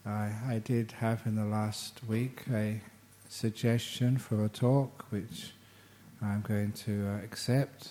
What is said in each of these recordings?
I did have in the last week a suggestion for a talk which I'm going to accept.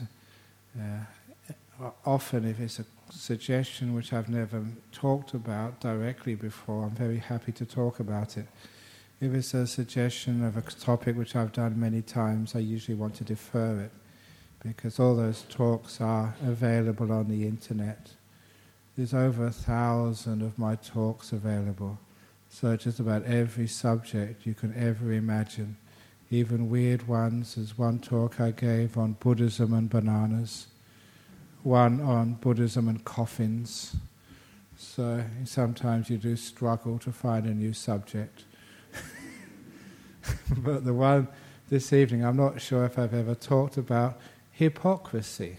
Often if it's a suggestion which I've never talked about directly before, I'm very happy to talk about it. If it's a suggestion of a topic which I've done many times, I usually want to defer it, because all those talks are available on the internet. There's over 1,000 of my talks available, so just about every subject you can ever imagine, even weird ones. There's one talk I gave on Buddhism and bananas, one on Buddhism and coffins, so sometimes you do struggle to find a new subject. But the one this evening, I'm not sure if I've ever talked about hypocrisy,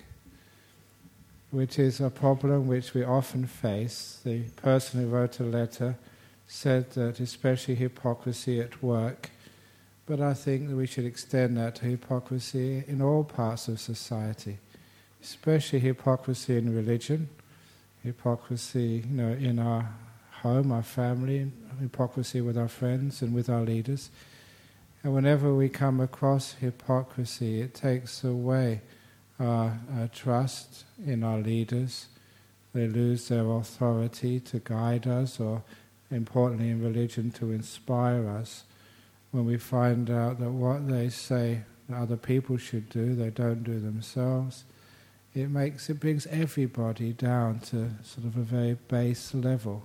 which is a problem which we often face. The person who wrote a letter said that especially hypocrisy at work, but I think that we should extend that to hypocrisy in all parts of society, especially hypocrisy in religion, hypocrisy, in our home, our family, hypocrisy with our friends and with our leaders. And whenever we come across hypocrisy, it takes away our trust in our leaders. They lose their authority to guide us, or importantly in religion, to inspire us. When we find out that what they say that other people should do, they don't do themselves, it brings everybody down to sort of a very base level.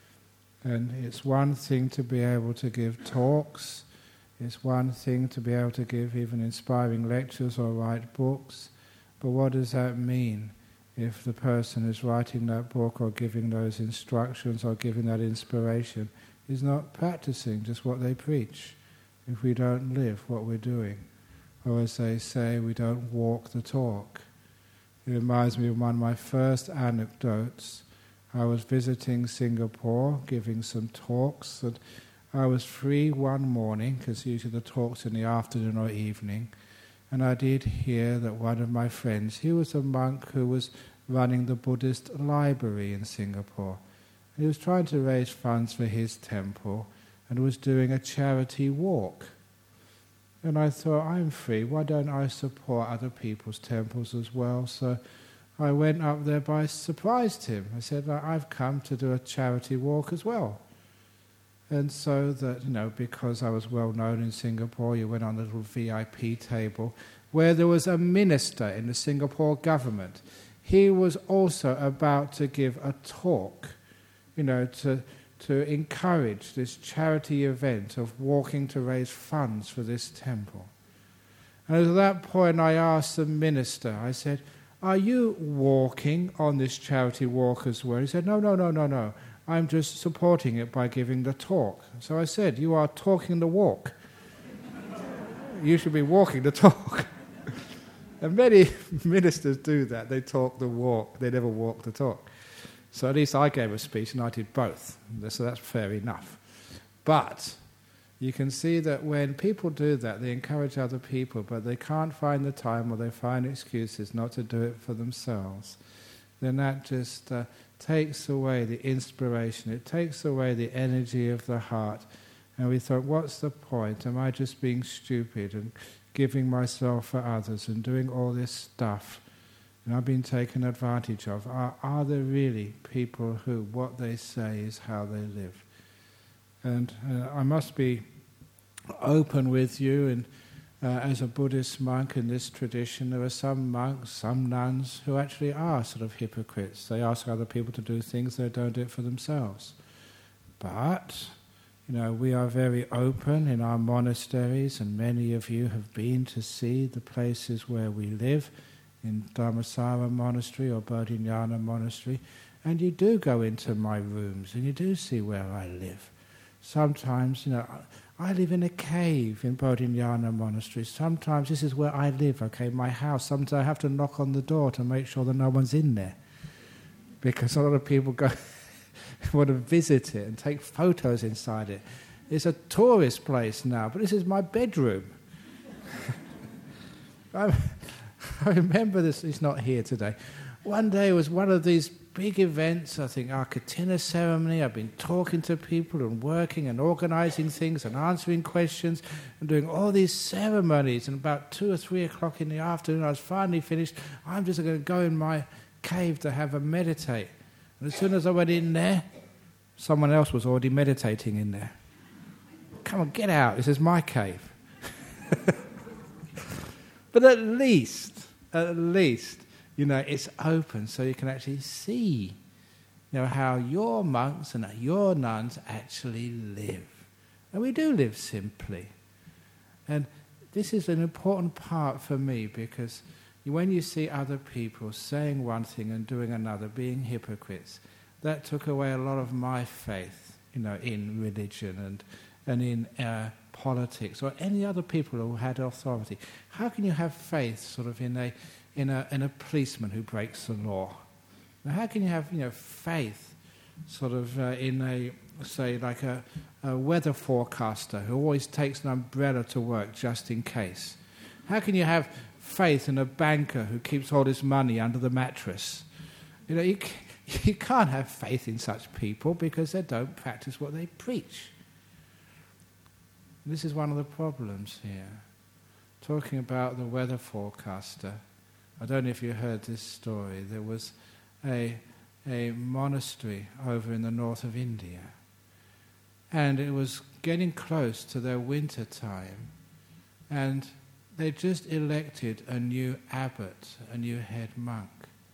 And it's one thing to be able to give talks, it's one thing to be able to give even inspiring lectures or write books, but what does that mean if the person who's writing that book or giving those instructions or giving that inspiration is not practicing just what they preach? If we don't live what we're doing, or as they say, we don't walk the talk. It reminds me of one of my first anecdotes. I was visiting Singapore, giving some talks, and I was free one morning, because usually the talk's in the afternoon or evening, and I did hear that one of my friends, he was a monk who was running the Buddhist library in Singapore. He was trying to raise funds for his temple and was doing a charity walk. And I thought, I'm free, why don't I support other people's temples as well? So I went up there, but I surprised him. I said, I've come to do a charity walk as well. And so that, because I was well known in Singapore, you went on a little VIP table where there was a minister in the Singapore government. He was also about to give a talk, to encourage this charity event of walking to raise funds for this temple. And at that point I asked the minister, I said, are you walking on this charity walk as well? He said, no. I'm just supporting it by giving the talk. So I said, you are talking the walk. You should be walking the talk. And many ministers do that. They talk the walk. They never walk the talk. So at least I gave a speech and I did both. So that's fair enough. But you can see that when people do that, they encourage other people, but they can't find the time, or they find excuses not to do it for themselves. Then that just takes away the inspiration. It takes away the energy of the heart. And we thought, what's the point? Am I just being stupid and giving myself for others and doing all this stuff? And I've been taken advantage of. Are there really people who what they say is how they live? And I must be open with you, and as a Buddhist monk in this tradition, there are some monks, some nuns, who actually are sort of hypocrites. They ask other people to do things, they don't do it for themselves. But, we are very open in our monasteries, and many of you have been to see the places where we live, in Dharmasara Monastery or Bodhinyana Monastery, and you do go into my rooms and you do see where I live. Sometimes, I live in a cave in Bodhinyana Monastery. Sometimes this is where I live, my house. Sometimes I have to knock on the door to make sure that no one's in there, because a lot of people go want to visit it and take photos inside it. It's a tourist place now, but this is my bedroom. I remember this, he's not here today. One day it was one of these big events. I think our Katina ceremony, I've been talking to people and working and organising things and answering questions and doing all these ceremonies. And about 2 or 3 o'clock in the afternoon, I was finally finished. I'm just going to go in my cave to have a meditate. And as soon as I went in there, someone else was already meditating in there. Come on, get out. This is my cave. But at least, it's open so you can actually see, how your monks and your nuns actually live. And we do live simply. And this is an important part for me, because when you see other people saying one thing and doing another, being hypocrites, that took away a lot of my faith, in religion and in politics or any other people who had authority. How can you have faith sort of in a policeman who breaks the law? Now, how can you have faith sort of in a weather forecaster who always takes an umbrella to work just in case? How can you have faith in a banker who keeps all his money under the mattress? You can't have faith in such people because they don't practice what they preach. This is one of the problems here. Talking about the weather forecaster, I don't know if you heard this story. There was a monastery over in the north of India, and it was getting close to their winter time, and they just elected a new abbot, a new head monk.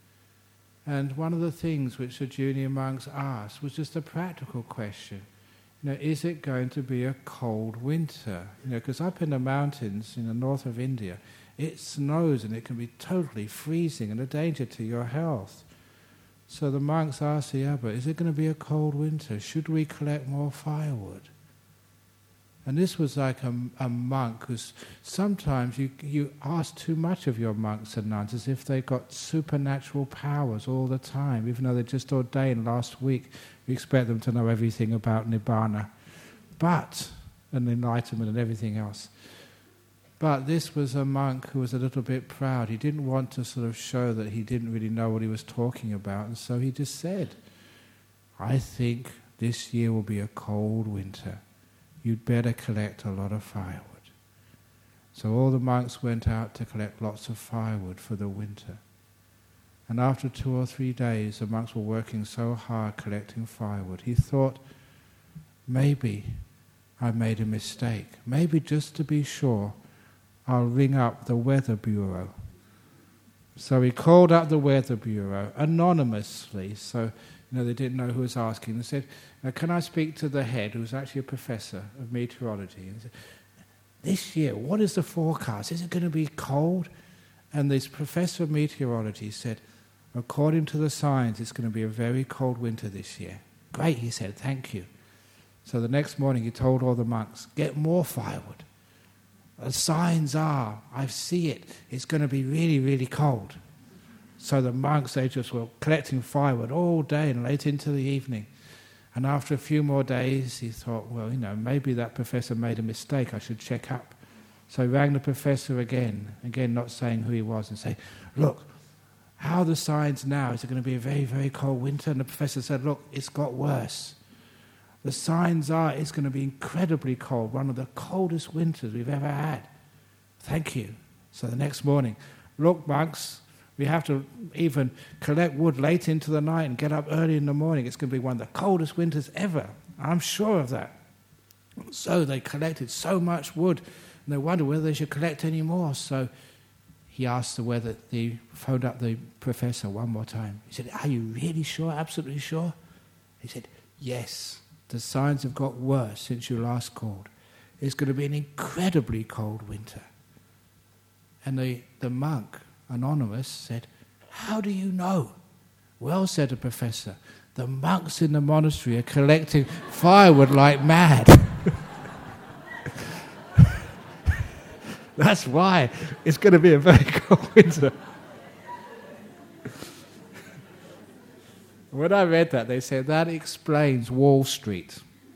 And one of the things which the junior monks asked was just a practical question. Is it going to be a cold winter? Because up in the mountains in the north of India, it snows and it can be totally freezing and a danger to your health. So the monks asked the abbot, is it going to be a cold winter? Should we collect more firewood? And this was like a monk who's sometimes you ask too much of your monks and nuns as if they've got supernatural powers all the time, even though they just ordained last week. We expect them to know everything about Nibbana, and enlightenment and everything else. But this was a monk who was a little bit proud. He didn't want to sort of show that he didn't really know what he was talking about, and so he just said, I think this year will be a cold winter. You'd better collect a lot of firewood. So all the monks went out to collect lots of firewood for the winter. And after 2 or 3 days, the monks were working so hard collecting firewood. He thought, maybe I made a mistake. Maybe just to be sure, I'll ring up the weather bureau. So he called up the weather bureau anonymously, so they didn't know who was asking. They said, can I speak to the head, who's actually a professor of meteorology? And he said, this year, what is the forecast? Is it going to be cold? And this professor of meteorology said, according to the signs, it's going to be a very cold winter this year. Great, he said, thank you. So the next morning he told all the monks, get more firewood. The signs are, I see it, it's going to be really, really cold. So the monks, they just were collecting firewood all day and late into the evening. And after a few more days, he thought, well, maybe that professor made a mistake, I should check up. So he rang the professor again not saying who he was, and say, look, how are the signs now? Is it going to be a very, very cold winter? And the professor said, look, it's got worse. The signs are it's going to be incredibly cold, one of the coldest winters we've ever had. Thank you. So the next morning, look, monks, we have to even collect wood late into the night and get up early in the morning. It's going to be one of the coldest winters ever. I'm sure of that. So they collected so much wood, and they wondered whether they should collect any more. So he asked he phoned up the professor one more time. He said, are you really sure, absolutely sure? He said, yes, the signs have got worse since you last called. It's going to be an incredibly cold winter. And the monk, anonymous, said, how do you know? Well, said the professor, the monks in the monastery are collecting firewood like mad. That's why it's going to be a very cold winter. When I read that, they said, that explains Wall Street.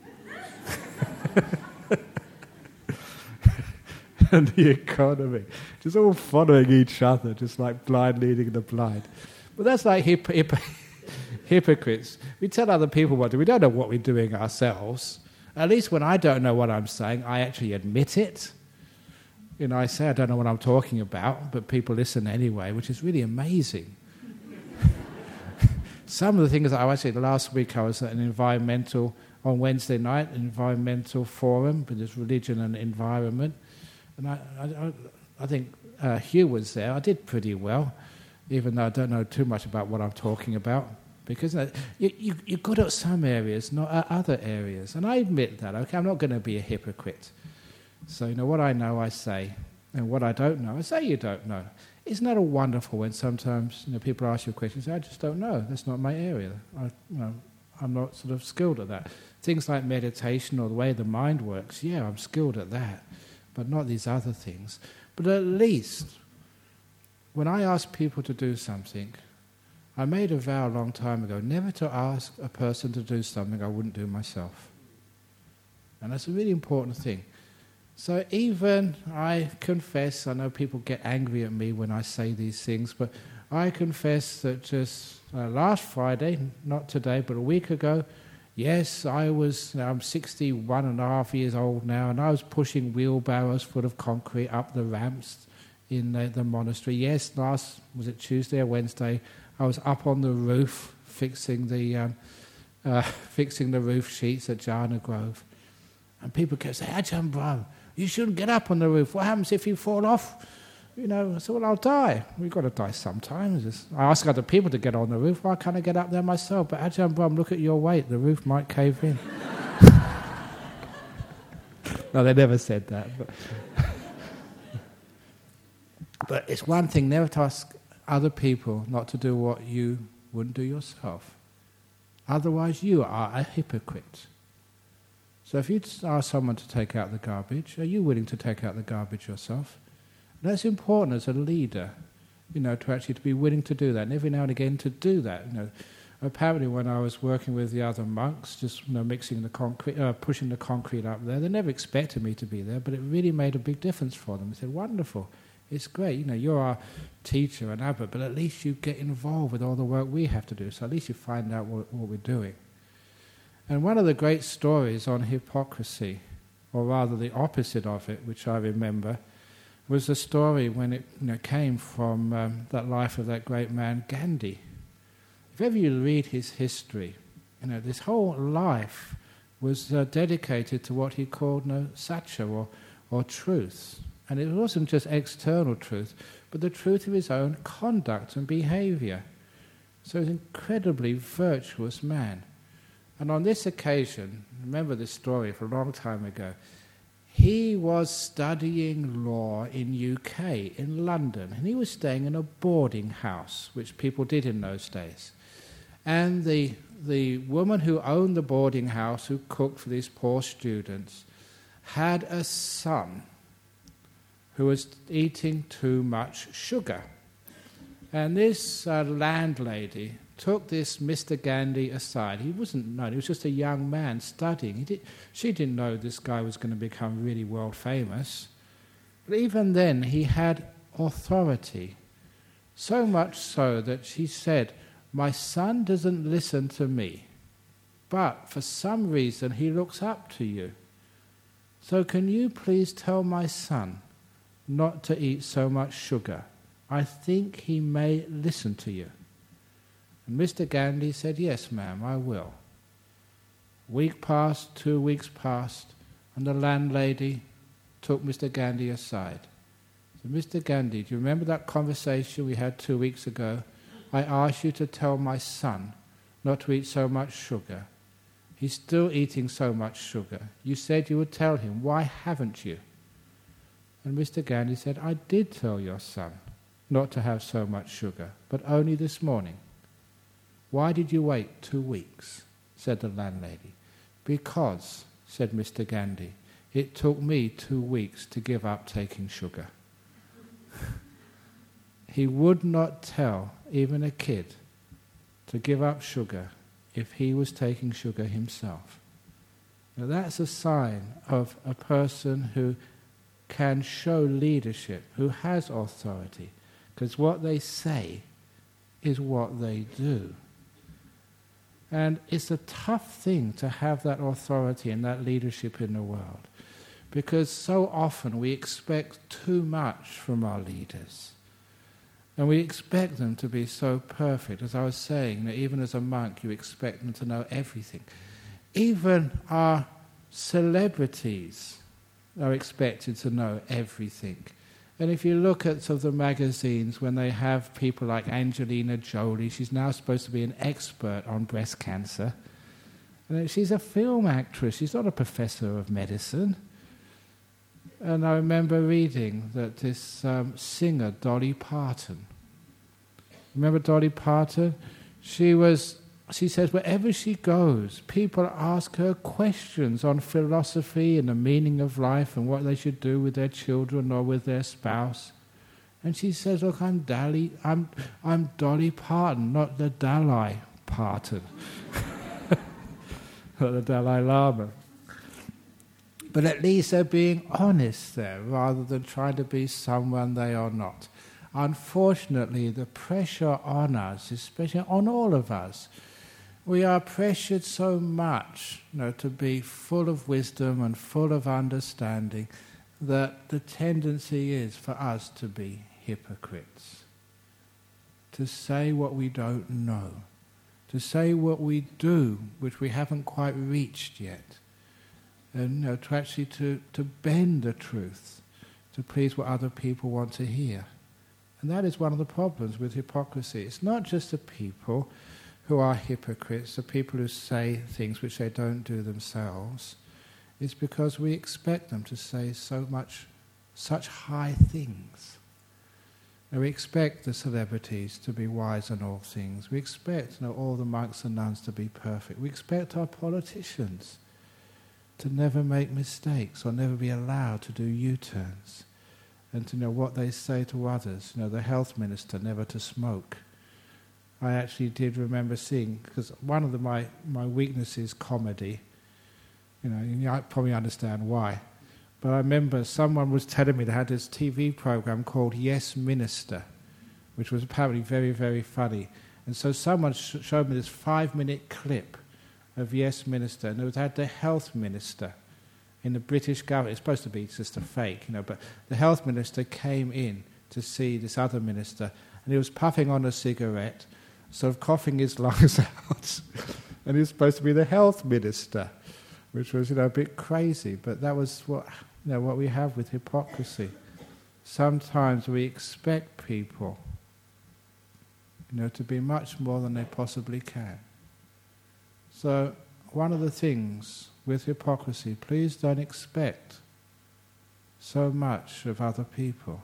And the economy. Just all following each other, just like blind leading the blind. But that's like hypocrites. We tell other people what to do. We don't know what we're doing ourselves. At least when I don't know what I'm saying, I actually admit it. I say I don't know what I'm talking about, but people listen anyway, which is really amazing. Some of the things I said last week, I was at on Wednesday night, environmental forum, but it's religion and environment. And I think Hugh was there. I did pretty well, even though I don't know too much about what I'm talking about. Because you're good at some areas, not at other areas. And I admit that, okay? I'm not going to be a hypocrite. So, what I know, I say. And what I don't know, I say you don't know. Isn't that wonderful when sometimes people ask you questions, I just don't know. That's not my area. I'm not sort of skilled at that. Things like meditation or the way the mind works, yeah, I'm skilled at that. But not these other things. But at least, when I ask people to do something, I made a vow a long time ago never to ask a person to do something I wouldn't do myself. And that's a really important thing. So even I confess, I know people get angry at me when I say these things, but I confess that just last Friday, not today, but a week ago, yes, I'm 61 and a half years old now, and I was pushing wheelbarrows full of concrete up the ramps in the monastery. Yes, was it Tuesday or Wednesday, I was up on the roof fixing the roof sheets at Jhana Grove. And people kept saying, Ajahn Brahm, you shouldn't get up on the roof. What happens if you fall off? I said, well, I'll die. We've got to die sometimes. I ask other people to get on the roof. Why can't I get up there myself? But Ajahn Brahm, look at your weight. The roof might cave in. No, they never said that. But it's one thing never to ask other people not to do what you wouldn't do yourself. Otherwise, you are a hypocrite. So if you ask someone to take out the garbage, are you willing to take out the garbage yourself? And that's important as a leader, to actually to be willing to do that, and every now and again to do that. Apparently when I was working with the other monks, just mixing the concrete, pushing the concrete up there, they never expected me to be there, but it really made a big difference for them. They said, wonderful. It's great, you're our teacher and abbot, but at least you get involved with all the work we have to do, so at least you find out what we're doing. And one of the great stories on hypocrisy, or rather the opposite of it, which I remember, was the story when it came from that life of that great man, Gandhi. If ever you read his history, this whole life was dedicated to what he called satya, or truth. And it wasn't just external truth, but the truth of his own conduct and behavior. So he's an incredibly virtuous man. And on this occasion, remember this story from a long time ago, he was studying law in UK, in London, and he was staying in a boarding house, which people did in those days. And the woman who owned the boarding house, who cooked for these poor students, had a son who was eating too much sugar. And this landlady took this Mr. Gandhi aside. He wasn't known, he was just a young man studying. She didn't know this guy was going to become really world famous. But even then, he had authority. So much so that she said, my son doesn't listen to me, but for some reason he looks up to you. So can you please tell my son not to eat so much sugar? I think he may listen to you. And Mr. Gandhi said, yes, ma'am, I will. Week passed, 2 weeks passed, and the landlady took Mr. Gandhi aside. So, Mr. Gandhi, do you remember that conversation we had 2 weeks ago? I asked you to tell my son not to eat so much sugar. He's still eating so much sugar. You said you would tell him. Why haven't you? And Mr. Gandhi said, I did tell your son not to have so much sugar, but only this morning. Why did you wait 2 weeks? Said the landlady. Because, said Mr. Gandhi, it took me 2 weeks to give up taking sugar. He would not tell even a kid to give up sugar if he was taking sugar himself. Now that's a sign of a person who can show leadership, who has authority, because what they say is what they do. And it's a tough thing to have that authority and that leadership in the world, because so often we expect too much from our leaders. And we expect them to be so perfect. As I was saying, that even as a monk, you expect them to know everything. Even our celebrities are expected to know everything. And if you look at sort of the magazines, when they have people like Angelina Jolie, she's now supposed to be an expert on breast cancer. And she's a film actress, she's not a professor of medicine. And I remember reading that this singer, Dolly Parton, remember Dolly Parton? She says wherever she goes, people ask her questions on philosophy and the meaning of life and what they should do with their children or with their spouse. And she says, look, I'm Dolly Parton, not the Dalai Parton. Not the Dalai Lama. But at least they're being honest there, rather than trying to be someone they are not. Unfortunately, the pressure on us, especially on all of us, we are pressured so much, to be full of wisdom and full of understanding, that the tendency is for us to be hypocrites. To say what we don't know. To say what we do, which we haven't quite reached yet. And to actually to bend the truth, to please what other people want to hear. And that is one of the problems with hypocrisy. It's not just the people who are hypocrites, the people who say things which they don't do themselves. It's because we expect them to say such high things. And we expect the celebrities to be wise in all things. We expect all the monks and nuns to be perfect. We expect our politicians to never make mistakes or never be allowed to do U-turns, and to know what they say to others. The health minister never to smoke. I actually did remember seeing, because one of my weaknesses is comedy. You probably understand why. But I remember someone was telling me they had this TV program called Yes Minister, which was apparently very, very funny. And so someone showed me this 5-minute clip of Yes Minister, and it had the health minister in the British government. It's supposed to be just a fake, but the health minister came in to see this other minister, and he was puffing on a cigarette, sort of coughing his lungs out, and he was supposed to be the health minister, which was a bit crazy. But that was what we have with hypocrisy. Sometimes we expect people to be much more than they possibly can. So one of the things with hypocrisy, please don't expect so much of other people.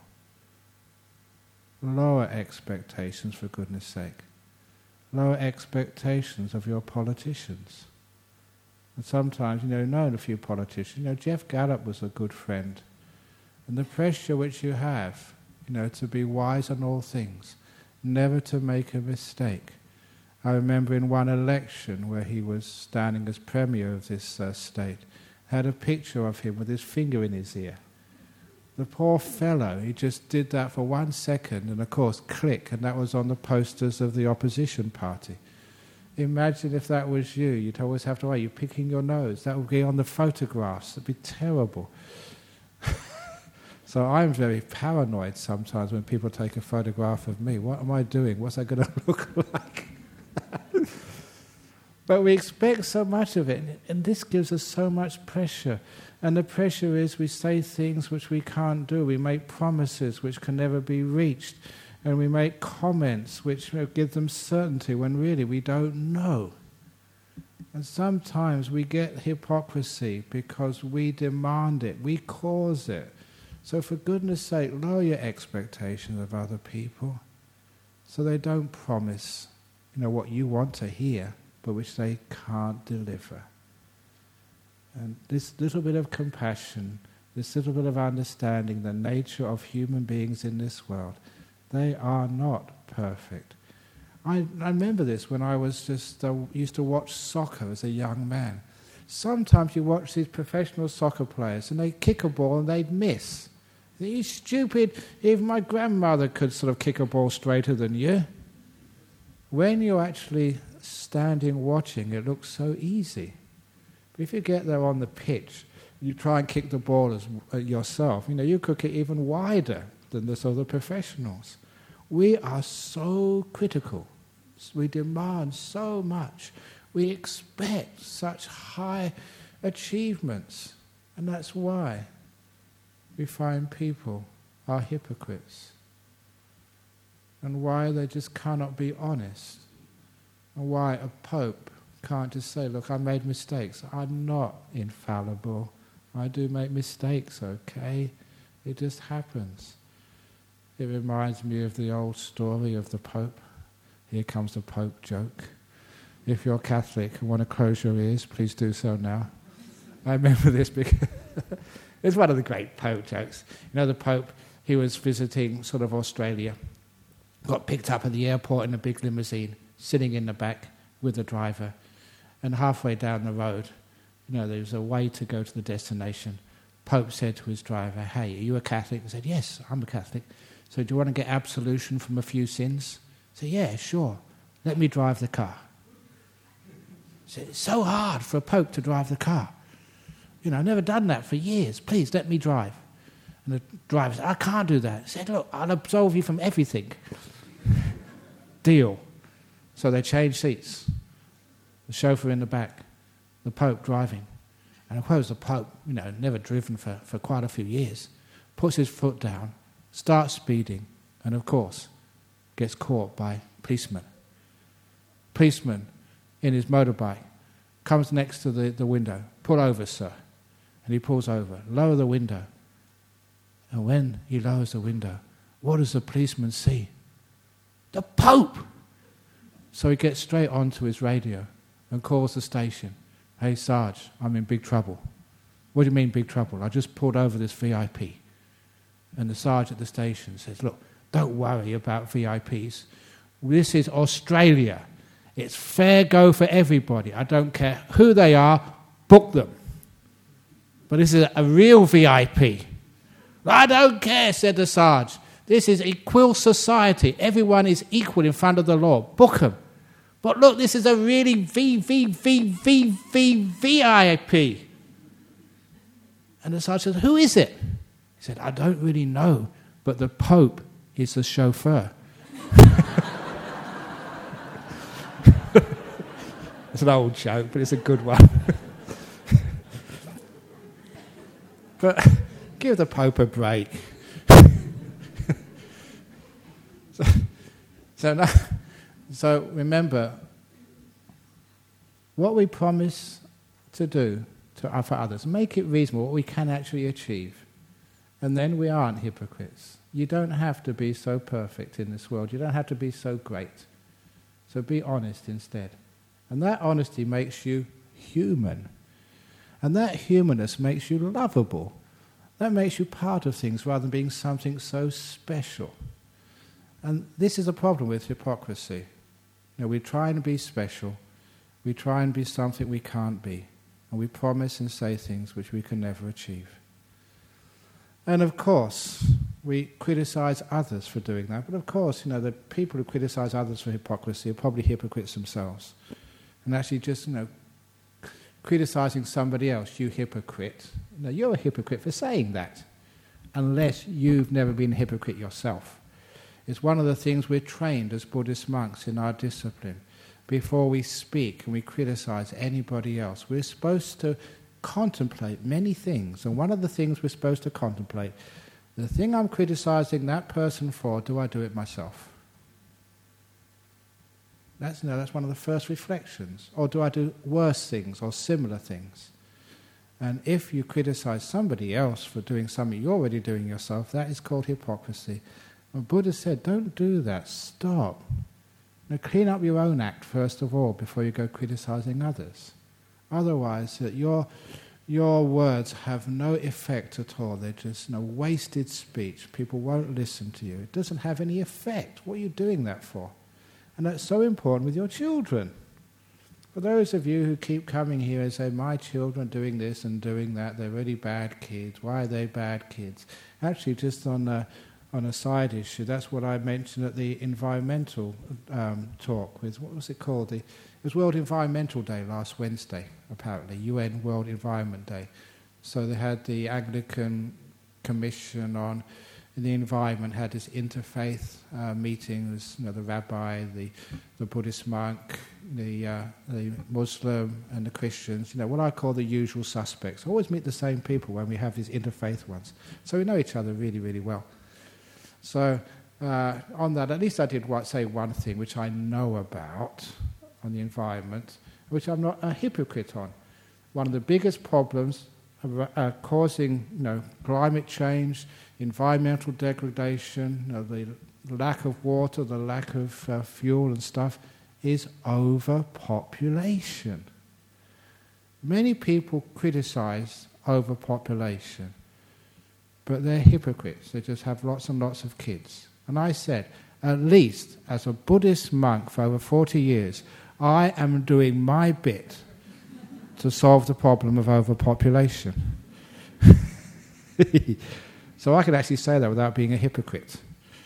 Lower expectations, for goodness sake. Lower expectations of your politicians. And sometimes, known a few politicians. Jeff Gallup was a good friend. And the pressure which you have, to be wise in all things, never to make a mistake. I remember in one election where he was standing as premier of this state, had a picture of him with his finger in his ear. The poor fellow, he just did that for 1 second, and of course, click, and that was on the posters of the opposition party. Imagine if that was you. You'd always have to worry, you're picking your nose. That would be on the photographs. It'd be terrible. So I'm very paranoid sometimes when people take a photograph of me. What am I doing? What's that going to look like? But we expect so much of it, and this gives us so much pressure. And the pressure is we say things which we can't do. We make promises which can never be reached. And we make comments which give them certainty when really we don't know. And sometimes we get hypocrisy because we demand it, we cause it. So for goodness sake, lower your expectations of other people so they don't promise what you want to hear, but which they can't deliver. And this little bit of compassion, this little bit of understanding the nature of human beings in this world, they are not perfect. I remember this when I was used to watch soccer as a young man. Sometimes you watch these professional soccer players and they kick a ball and they'd miss. Are you stupid? Even my grandmother could sort of kick a ball straighter than you. When you actually standing watching, it looks so easy. But if you get there on the pitch, you try and kick the ball yourself, you could get even wider than the sort of professionals. We are so critical. We demand so much. We expect such high achievements. And that's why we find people are hypocrites. And why they just cannot be honest. And why a pope can't just say, look, I made mistakes. I'm not infallible. I do make mistakes, okay? It just happens. It reminds me of the old story of the Pope. Here comes the Pope joke. If you're Catholic and want to close your ears, please do so now. I remember this because it's one of the great Pope jokes. The Pope, he was visiting sort of Australia, got picked up at the airport in a big limousine, sitting in the back with the driver, and halfway down the road, there was a way to go to the destination. Pope said to his driver, hey, are you a Catholic? He said, yes, I'm a Catholic. So do you want to get absolution from a few sins? He said, yeah, sure. Let me drive the car. He said, it's so hard for a Pope to drive the car. I've never done that for years. Please, let me drive. And the driver said, I can't do that. He said, look, I'll absolve you from everything. Deal. So they changed seats. The chauffeur in the back, the Pope driving. And of course the Pope, never driven for quite a few years, puts his foot down, starts speeding, and of course gets caught by policemen. Policeman in his motorbike comes next to the window. Pull over, sir. And he pulls over. Lower the window. And when he lowers the window, what does the policeman see? The Pope! So he gets straight onto his radio and calls the station. Hey, Sarge, I'm in big trouble. What do you mean big trouble? I just pulled over this VIP. And the Sarge at the station says, look, don't worry about VIPs. This is Australia. It's fair go for everybody. I don't care who they are, book them. But this is a real VIP. I don't care, said the Sarge. This is equal society. Everyone is equal in front of the law. Book them. But look, this is a really VIP. And the Sarge says, who is it? He said, I don't really know, but the Pope is the chauffeur. It's an old joke, but it's a good one. But give the Pope a break. So remember, what we promise to do to offer others, make it reasonable, what we can actually achieve. And then we aren't hypocrites. You don't have to be so perfect in this world. You don't have to be so great. So be honest instead. And that honesty makes you human. And that humanness makes you lovable. That makes you part of things rather than being something so special. And this is a problem with hypocrisy. We try and be special. We try and be something we can't be. And we promise and say things which we can never achieve. And of course, we criticize others for doing that. But of course, the people who criticize others for hypocrisy are probably hypocrites themselves. And actually just, criticizing somebody else, you hypocrite. You're a hypocrite for saying that, unless you've never been a hypocrite yourself. It's one of the things we're trained as Buddhist monks in our discipline. Before we speak and we criticize anybody else, we're supposed to contemplate many things. And one of the things we're supposed to contemplate, the thing I'm criticizing that person for, do I do it myself? That's one of the first reflections. Or do I do worse things or similar things? And if you criticize somebody else for doing something you're already doing yourself, that is called hypocrisy. And Buddha said, don't do that. Stop. Now, clean up your own act first of all before you go criticizing others. Otherwise, your words have no effect at all. They're just wasted speech. People won't listen to you. It doesn't have any effect. What are you doing that for? And that's so important with your children. For those of you who keep coming here and say, my children are doing this and doing that, they're really bad kids. Why are they bad kids? Actually, just on a side issue, that's what I mentioned at the environmental talk with, what was it called? The was World Environmental Day last Wednesday, apparently, UN World Environment Day. So they had the Anglican Commission on the environment, had this interfaith meeting. There's, the rabbi, the Buddhist monk, the Muslim and the Christians, what I call the usual suspects. I always meet the same people when we have these interfaith ones. So we know each other really, really well. So on that, at least I did say one thing which I know about on the environment, which I'm not a hypocrite on. One of the biggest problems causing climate change, environmental degradation, the lack of water, the lack of fuel and stuff, is overpopulation. Many people criticize overpopulation, but they're hypocrites. They just have lots and lots of kids. And I said, at least as a Buddhist monk for over 40 years, I am doing my bit to solve the problem of overpopulation. So I can actually say that without being a hypocrite.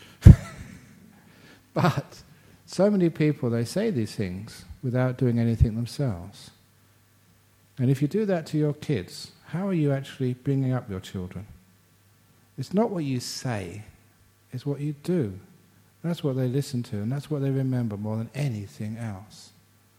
But so many people, they say these things without doing anything themselves. And if you do that to your kids, how are you actually bringing up your children? It's not what you say, it's what you do. That's what they listen to, and that's what they remember more than anything else.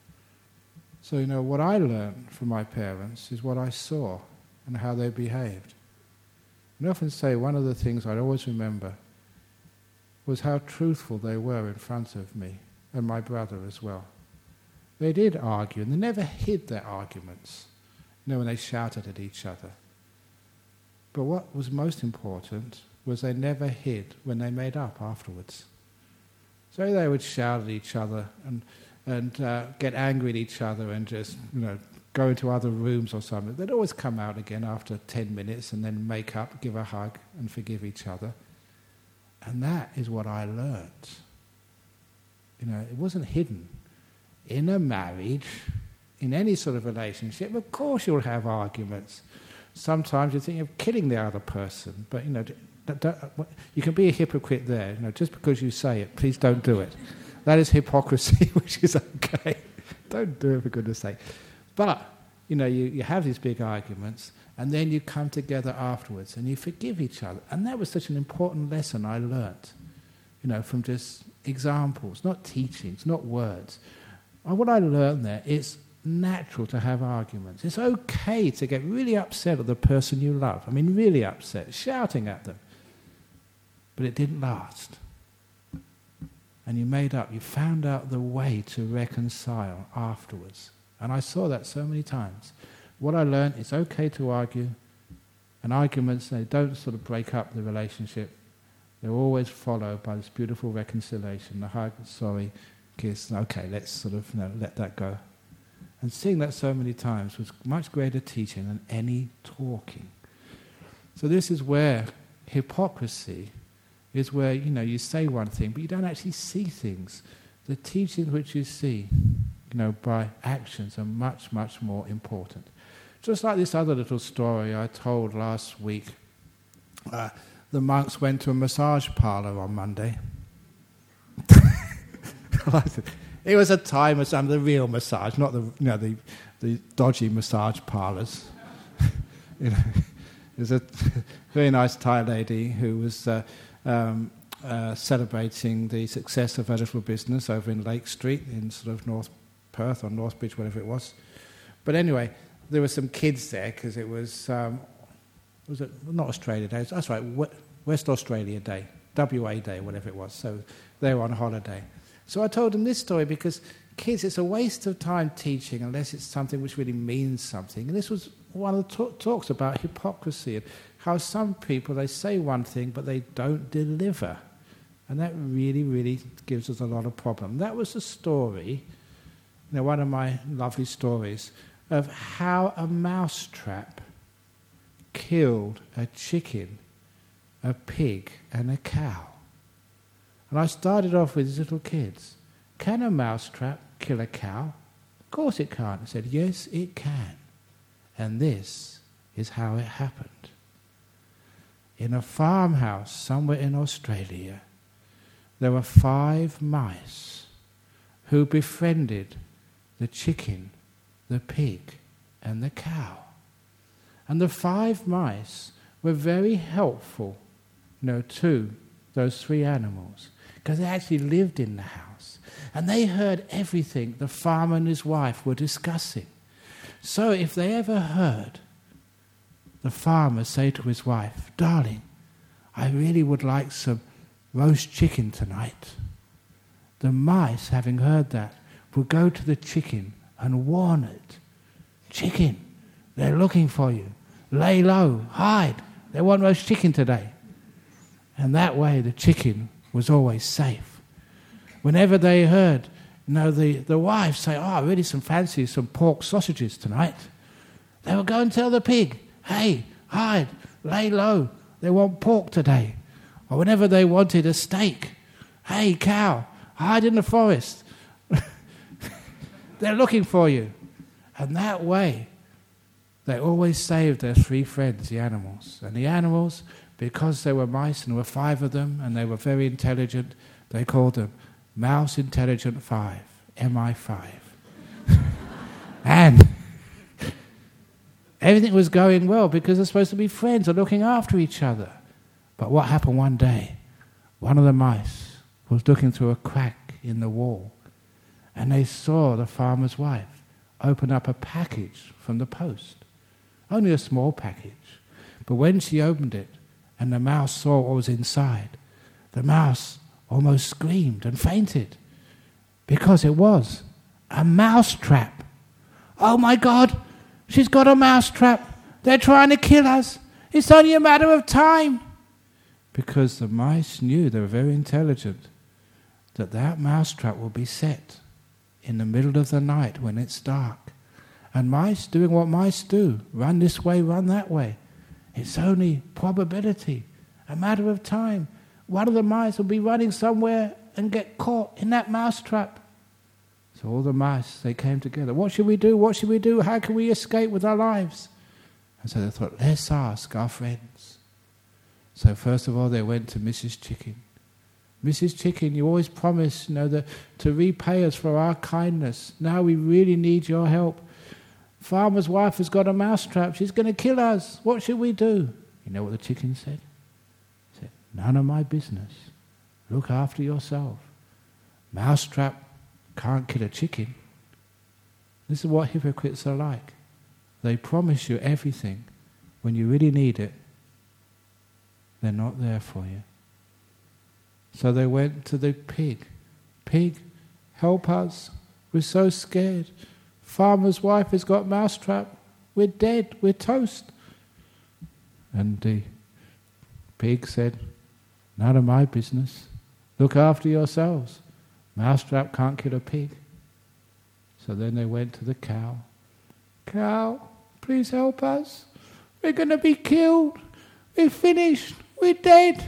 So, what I learned from my parents is what I saw and how they behaved. And I often say one of the things I always remember was how truthful they were in front of me, and my brother as well. They did argue, and they never hid their arguments, when they shouted at each other. But what was most important was they never hid when they made up afterwards. So they would shout at each other and get angry at each other and just, go into other rooms or something. They'd always come out again after 10 minutes and then make up, give a hug and forgive each other. And that is what I learnt. It wasn't hidden. In a marriage, in any sort of relationship, of course you'll have arguments. Sometimes you think of killing the other person, but, you can be a hypocrite there. Just because you say it, please don't do it. That is hypocrisy, which is okay. Don't do it, for goodness sake. But, you have these big arguments, and then you come together afterwards, and you forgive each other. And that was such an important lesson I learnt, from just examples, not teachings, not words. And what I learned there, it's natural to have arguments. It's okay to get really upset at the person you love. I mean, really upset, shouting at them. But it didn't last. And you made up, you found out the way to reconcile afterwards. And I saw that so many times. What I learned, it's okay to argue, and arguments, they don't sort of break up the relationship. They're always followed by this beautiful reconciliation, the hug, sorry, kiss, okay, let's sort of let that go. And seeing that so many times was much greater teaching than any talking. So this is where hypocrisy is where, you say one thing, but you don't actually see things. The teachings which you see, by actions are much, much more important. Just like this other little story I told last week. The monks went to a massage parlour on Monday. It was a Thai massage, the real massage, not the dodgy massage parlours. There's a very nice Thai lady who was celebrating the success of her little business over in Lake Street in sort of North Perth or Northbridge, whatever it was. But anyway, there were some kids there because it was it not Australia Day? That's right, West Australia Day, WA Day, whatever it was. So they were on holiday. So I told them this story because kids, it's a waste of time teaching unless it's something which really means something. And this was one of the talks about hypocrisy and how some people, they say one thing but they don't deliver. And that really, really gives us a lot of problem. That was the story, one of my lovely stories, of how a mousetrap killed a chicken, a pig and a cow. And I started off with these little kids. Can a mousetrap kill a cow? Of course it can't. I said, yes, it can. And this is how it happened. In a farmhouse somewhere in Australia, there were 5 mice who befriended the chicken, the pig, and the cow. And the 5 mice were very helpful, to those 3 animals, because they actually lived in the house. And they heard everything the farmer and his wife were discussing. So if they ever heard the farmer say to his wife, "Darling, I really would like some roast chicken tonight," the mice, having heard that, would go to the chicken and warn it. "Chicken, they're looking for you. Lay low, hide. They want roast chicken today." And that way the chicken was always safe. Whenever they heard, the wife say, "Oh, I really fancy some pork sausages tonight," they would go and tell the pig, "Hey, hide, lay low. They want pork today." Or whenever they wanted a steak, "Hey, cow, hide in the forest. They're looking for you." And that way, they always saved their 3 friends, the animals. And the animals, because they were mice and there were 5 of them and they were very intelligent, they called them Mouse Intelligent 5, MI5. And everything was going well because they're supposed to be friends and looking after each other. But what happened one day? One of the mice was looking through a crack in the wall, and they saw the farmer's wife open up a package from the post. Only a small package. But when she opened it and the mouse saw what was inside, the mouse almost screamed and fainted because it was a mouse trap. "Oh my God, she's got a mouse trap. They're trying to kill us. It's only a matter of time." Because the mice knew, they were very intelligent, that mousetrap will be set in the middle of the night when it's dark. And mice doing what mice do, run this way, run that way. It's only probability, a matter of time. One of the mice will be running somewhere and get caught in that mousetrap. So all the mice, they came together. What should we do? What should we do? How can we escape with our lives? And so they thought, let's ask our friends. So first of all, they went to Mrs. Chicken. "Mrs. Chicken, you always promised, to repay us for our kindness. Now we really need your help. Farmer's wife has got a mousetrap. She's going to kill us. What should we do?" You know what the chicken said? He said, "None of my business. Look after yourself. Mousetrap can't kill a chicken." This is what hypocrites are like. They promise you everything. When you really need it, they're not there for you. So they went to the pig. "Pig, help us. We're so scared. Farmer's wife has got mousetrap. We're dead. We're toast." And the pig said, "None of my business. Look after yourselves. Mousetrap can't kill a pig." So then they went to the cow. "Cow, please help us. We're going to be killed. We're finished. We're dead."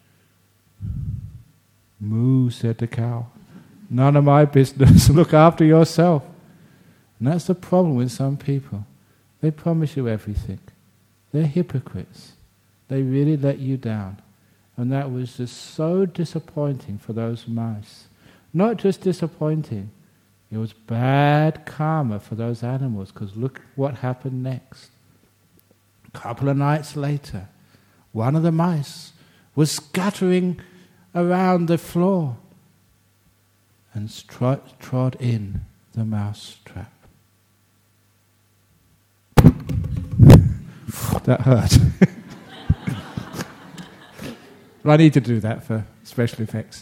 "Moo," said the cow. "None of my business. Look after yourself." And that's the problem with some people. They promise you everything. They're hypocrites. They really let you down. And that was just so disappointing for those mice. Not just disappointing, it was bad karma for those animals, because look what happened next. A couple of nights later, one of the mice was scattering around the floor and trod in the mouse trap. That hurt. But I need to do that for special effects.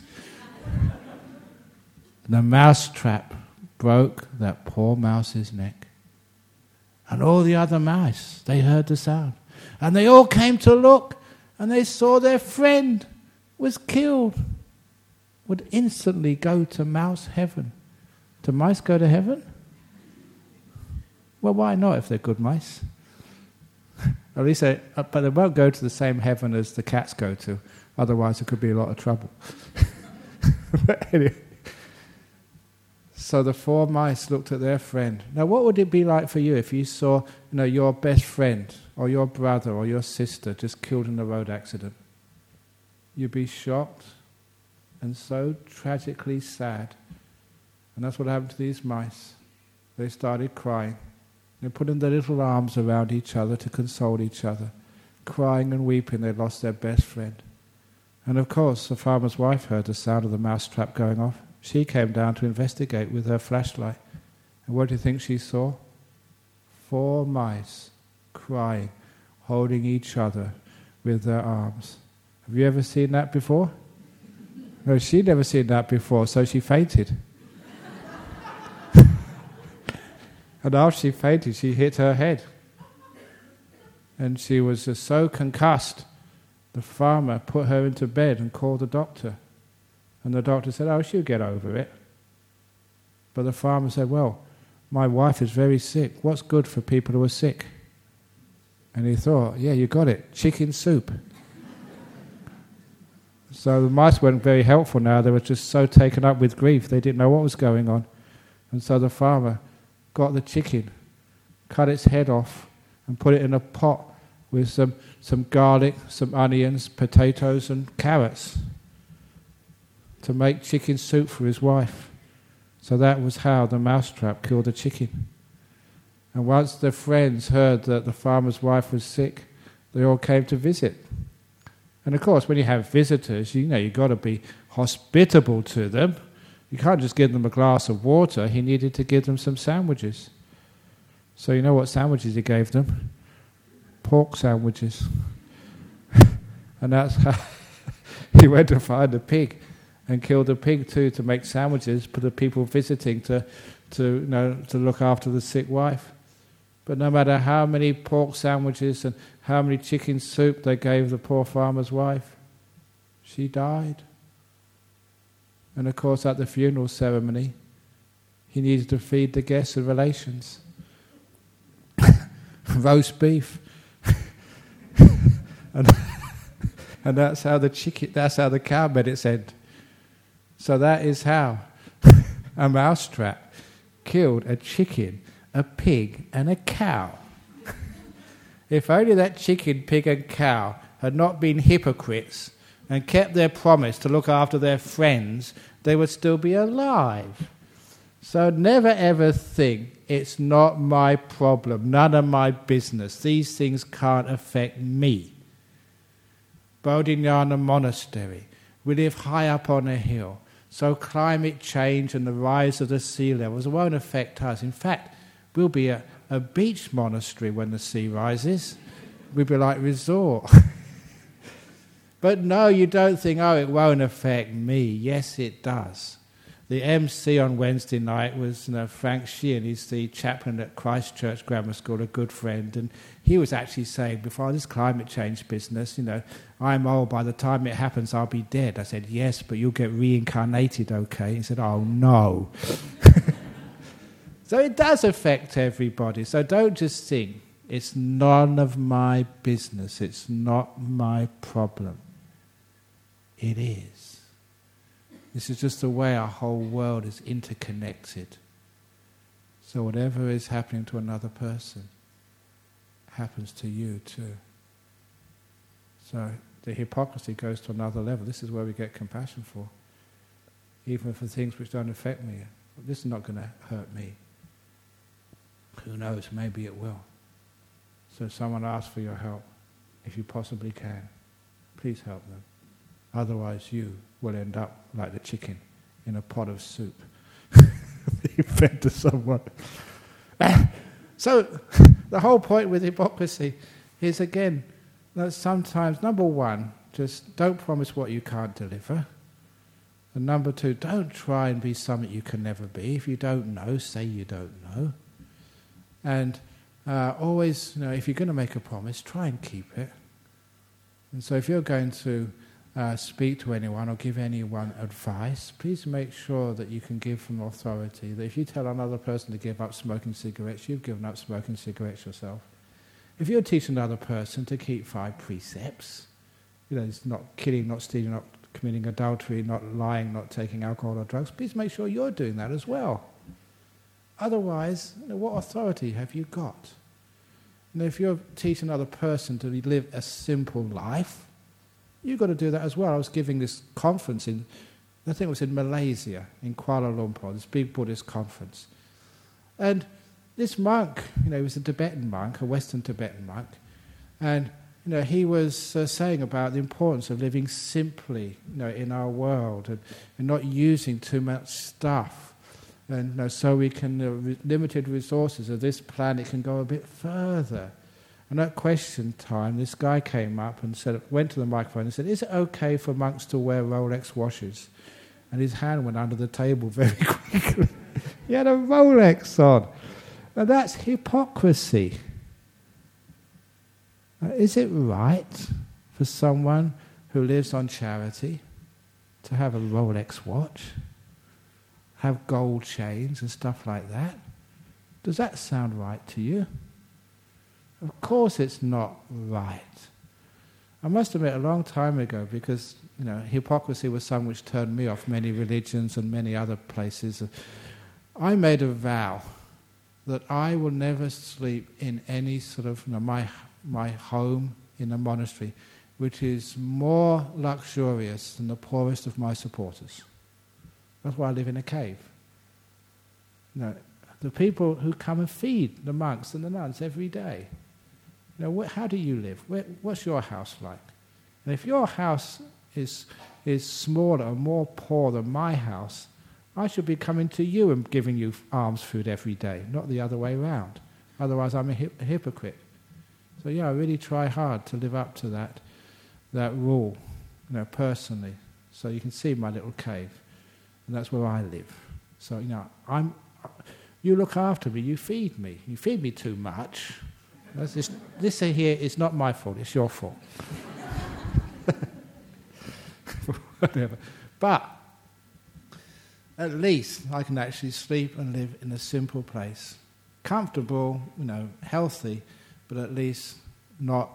The mouse trap broke that poor mouse's neck. And all the other mice, they heard the sound. And they all came to look, and they saw their friend was killed. Would instantly go to mouse heaven. Do mice go to heaven? Well, why not if they're good mice? At least but they won't go to the same heaven as the cats go to. Otherwise, there could be a lot of trouble. But anyway. So the 4 mice looked at their friend. Now, what would it be like for you if you saw, your best friend or your brother or your sister just killed in a road accident? You'd be shocked and so tragically sad. And that's what happened to these mice. They started crying. They put in their little arms around each other to console each other. Crying and weeping, they lost their best friend. And of course, the farmer's wife heard the sound of the mousetrap going off. She came down to investigate with her flashlight. And what do you think she saw? 4 mice crying, holding each other with their arms. Have you ever seen that before? No, she'd never seen that before, so she fainted. And after she fainted, she hit her head. And she was just so concussed, the farmer put her into bed and called the doctor. And the doctor said, "Oh, she'll get over it." But the farmer said, "Well, my wife is very sick. What's good for people who are sick?" And he thought, "Yeah, you got it, chicken soup." So the mice weren't very helpful now. They were just so taken up with grief, they didn't know what was going on. And so the farmer got the chicken, cut its head off, and put it in a pot with some garlic, some onions, potatoes and carrots to make chicken soup for his wife. So that was how the mousetrap killed the chicken. And once the friends heard that the farmer's wife was sick, they all came to visit. And of course, when you have visitors, you've got to be hospitable to them. You can't just give them a glass of water. He needed to give them some sandwiches. So you know what sandwiches he gave them? Pork sandwiches. And that's how he went to find a pig and killed a pig too to make sandwiches for the people visiting to look after the sick wife. But no matter how many pork sandwiches and how many chicken soup they gave the poor farmer's wife, she died. And of course, at the funeral ceremony, he needed to feed the guests and relations. Roast beef. and that's how the cow met its end. So that is how a mousetrap killed a chicken, a pig, and a cow. If only that chicken, pig, and cow had not been hypocrites and kept their promise to look after their friends, they would still be alive. So never ever think, it's not my problem, none of my business, these things can't affect me. Bodhinyana Monastery, we live high up on a hill, so climate change and the rise of the sea levels won't affect us. In fact, we'll be a beach monastery when the sea rises. We'll be like resort. But no, you don't think, oh, it won't affect me. Yes, it does. The MC on Wednesday night was Frank Sheehan. He's the chaplain at Christ Church Grammar School, a good friend. And he was actually saying, before this climate change business, I'm old, by the time it happens I'll be dead. I said, yes, but you'll get reincarnated, okay? He said, oh, no. So it does affect everybody. So don't just think, it's none of my business, it's not my problem. It is. This is just the way our whole world is interconnected. So whatever is happening to another person happens to you too. So the hypocrisy goes to another level. This is where we get compassion for. Even for things which don't affect me. This is not going to hurt me. Who knows, maybe it will. So someone asks for your help. If you possibly can, please help them. Otherwise you will end up like the chicken in a pot of soup. You fed to someone. So the whole point with hypocrisy is, again, that sometimes, number one, just don't promise what you can't deliver. And number two, don't try and be something you can never be. If you don't know, say you don't know. And always, if you're going to make a promise, try and keep it. And so if you're going to speak to anyone or give anyone advice, please make sure that you can give from authority. That if you tell another person to give up smoking cigarettes, you've given up smoking cigarettes yourself. If you teach another person to keep 5 precepts, it's not killing, not stealing, not committing adultery, not lying, not taking alcohol or drugs, please make sure you're doing that as well. Otherwise, what authority have you got? If you're teaching another person to live a simple life, you've got to do that as well. I was giving this conference I think it was in Malaysia, in Kuala Lumpur, this big Buddhist conference. And this monk, he was a Tibetan monk, a Western Tibetan monk, and he was saying about the importance of living simply, in our world, and not using too much stuff, and so we can limited resources of this planet can go a bit further. And at question time, this guy came up and went to the microphone and said, "Is it okay for monks to wear Rolex watches?" And his hand went under the table very quickly. He had a Rolex on. Now that's hypocrisy. Is it right for someone who lives on charity to have a Rolex watch, have gold chains and stuff like that? Does that sound right to you? Of course it's not right. I must admit, a long time ago, because hypocrisy was something which turned me off many religions and many other places, I made a vow that I will never sleep in any sort of my home in a monastery which is more luxurious than the poorest of my supporters. That's why I live in a cave. The people who come and feed the monks and the nuns every day. How do you live? What's your house like? And if your house is smaller or more poor than my house, I should be coming to you and giving you alms food every day, not the other way around. Otherwise I'm a hypocrite. So I really try hard to live up to that rule, personally. So you can see my little cave, and that's where I live. So you look after me, you feed me. You feed me too much. This here is not my fault, it's your fault. Whatever. But at least I can actually sleep and live in a simple place. Comfortable, healthy, but at least not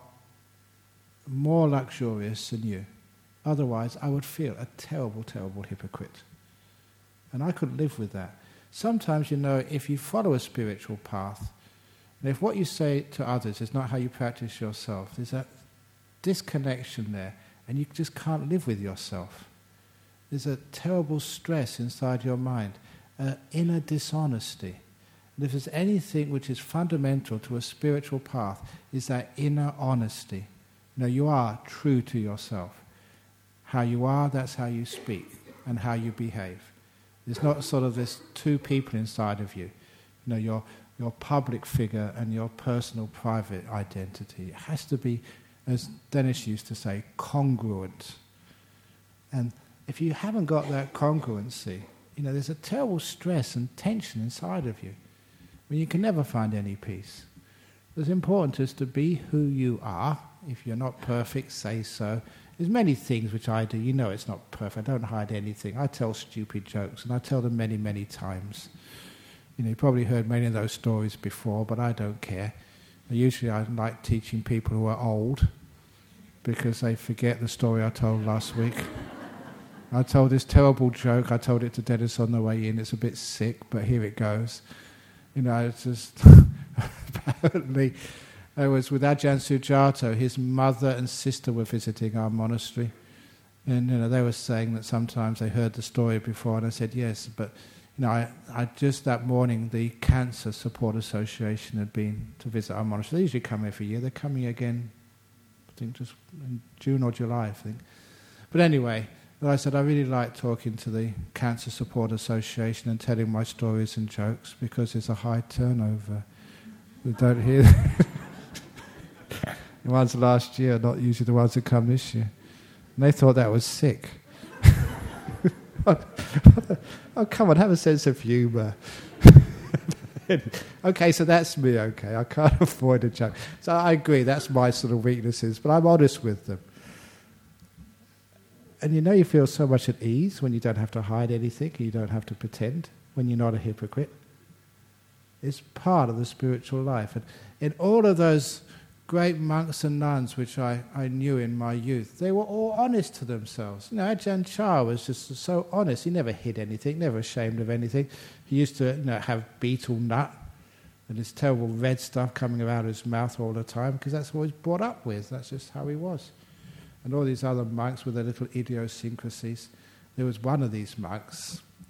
more luxurious than you. Otherwise, I would feel a terrible, terrible hypocrite. And I could live with that. Sometimes, if you follow a spiritual path, and if what you say to others is not how you practice yourself, there's a disconnection there, and you just can't live with yourself. There's a terrible stress inside your mind, inner dishonesty. And if there's anything which is fundamental to a spiritual path, is that inner honesty. You are true to yourself. How you are, that's how you speak, and how you behave. There's not sort of this two people inside of you. Your public figure and your personal private identity. It has to be, as Dennis used to say, congruent. And if you haven't got that congruency, there's a terrible stress and tension inside of you. You can never find any peace. It's important is to be who you are. If you're not perfect, say so. There's many things which I do. It's not perfect. I don't hide anything. I tell stupid jokes, and I tell them many, many times. You probably heard many of those stories before, but I don't care. Usually I like teaching people who are old because they forget the story I told last week. I told this terrible joke. I told it to Dennis on the way in. It's a bit sick, but here it goes. It's just... apparently, I was with Ajahn Sujato. His mother and sister were visiting our monastery. And, they were saying that sometimes they heard the story before, and I said, yes, but... I just that morning, the Cancer Support Association had been to visit our monastery. They usually come every year. They're coming again, I think, just in June or July, I think. But anyway, I said I really like talking to the Cancer Support Association and telling my stories and jokes because there's a high turnover. We don't hear the ones last year, not usually the ones that come this year. And they thought that was sick. Oh, come on, have a sense of humour. Okay, so that's me, okay. I can't avoid a joke. So I agree, that's my sort of weaknesses, but I'm honest with them. And you feel so much at ease when you don't have to hide anything, you don't have to pretend, when you're not a hypocrite. It's part of the spiritual life. And in all of those great monks and nuns which I knew in my youth, they were all honest to themselves. Ajahn Chah was just so honest. He never hid anything, never ashamed of anything. He used to have betel nut and this terrible red stuff coming out of his mouth all the time because that's what he was brought up with. That's just how he was. And all these other monks with their little idiosyncrasies. There was one of these monks,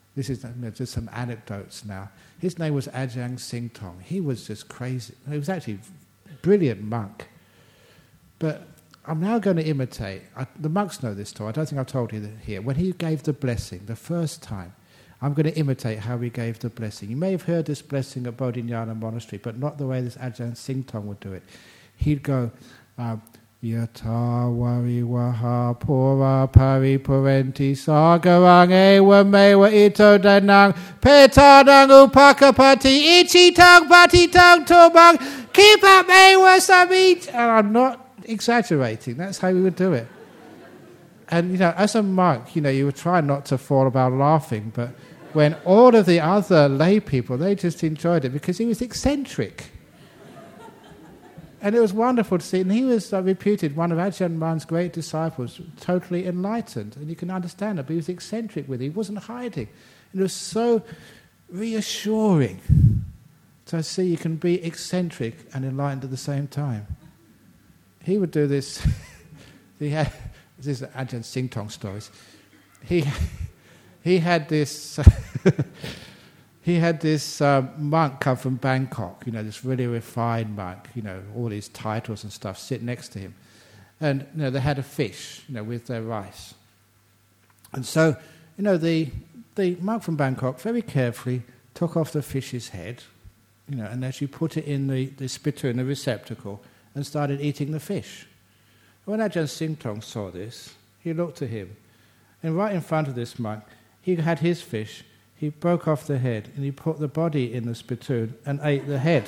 This is just some anecdotes now. His name was Ajahn Singtong. He was just crazy. He was actually a brilliant monk. But I'm now going to imitate. The monks know this story. I don't think I've told you that here. When he gave the blessing the first time, I'm going to imitate how he gave the blessing. You may have heard this blessing at Bodhinyana Monastery, but not the way this Ajahn Singtong would do it. He'd go, Yata wariwaha pura paripurenti sagarang ewa mewa ito danang petadang upakapati ichitang patitang tubang keep up mewa samit. And I'm not exaggerating, that's how we would do it. And as a monk, you would try not to fall about laughing, but when all of the other lay people, they just enjoyed it because he was eccentric. And it was wonderful to see. And he was reputed one of Ajahn Mun's great disciples, totally enlightened. And you can understand it, but he was eccentric with it. He wasn't hiding. And it was so reassuring to see you can be eccentric and enlightened at the same time. He would do this. This is Ajahn Singtong stories. He had this... He had this monk come from Bangkok, this really refined monk, all these titles and stuff, sit next to him. And, they had a fish, with their rice. And so, the monk from Bangkok very carefully took off the fish's head, and as you put it in the spittoon, the receptacle, and started eating the fish. When Ajahn Singtong saw this, he looked at him. And right in front of this monk, he had his fish. He broke off the head and he put the body in the spittoon and ate the head.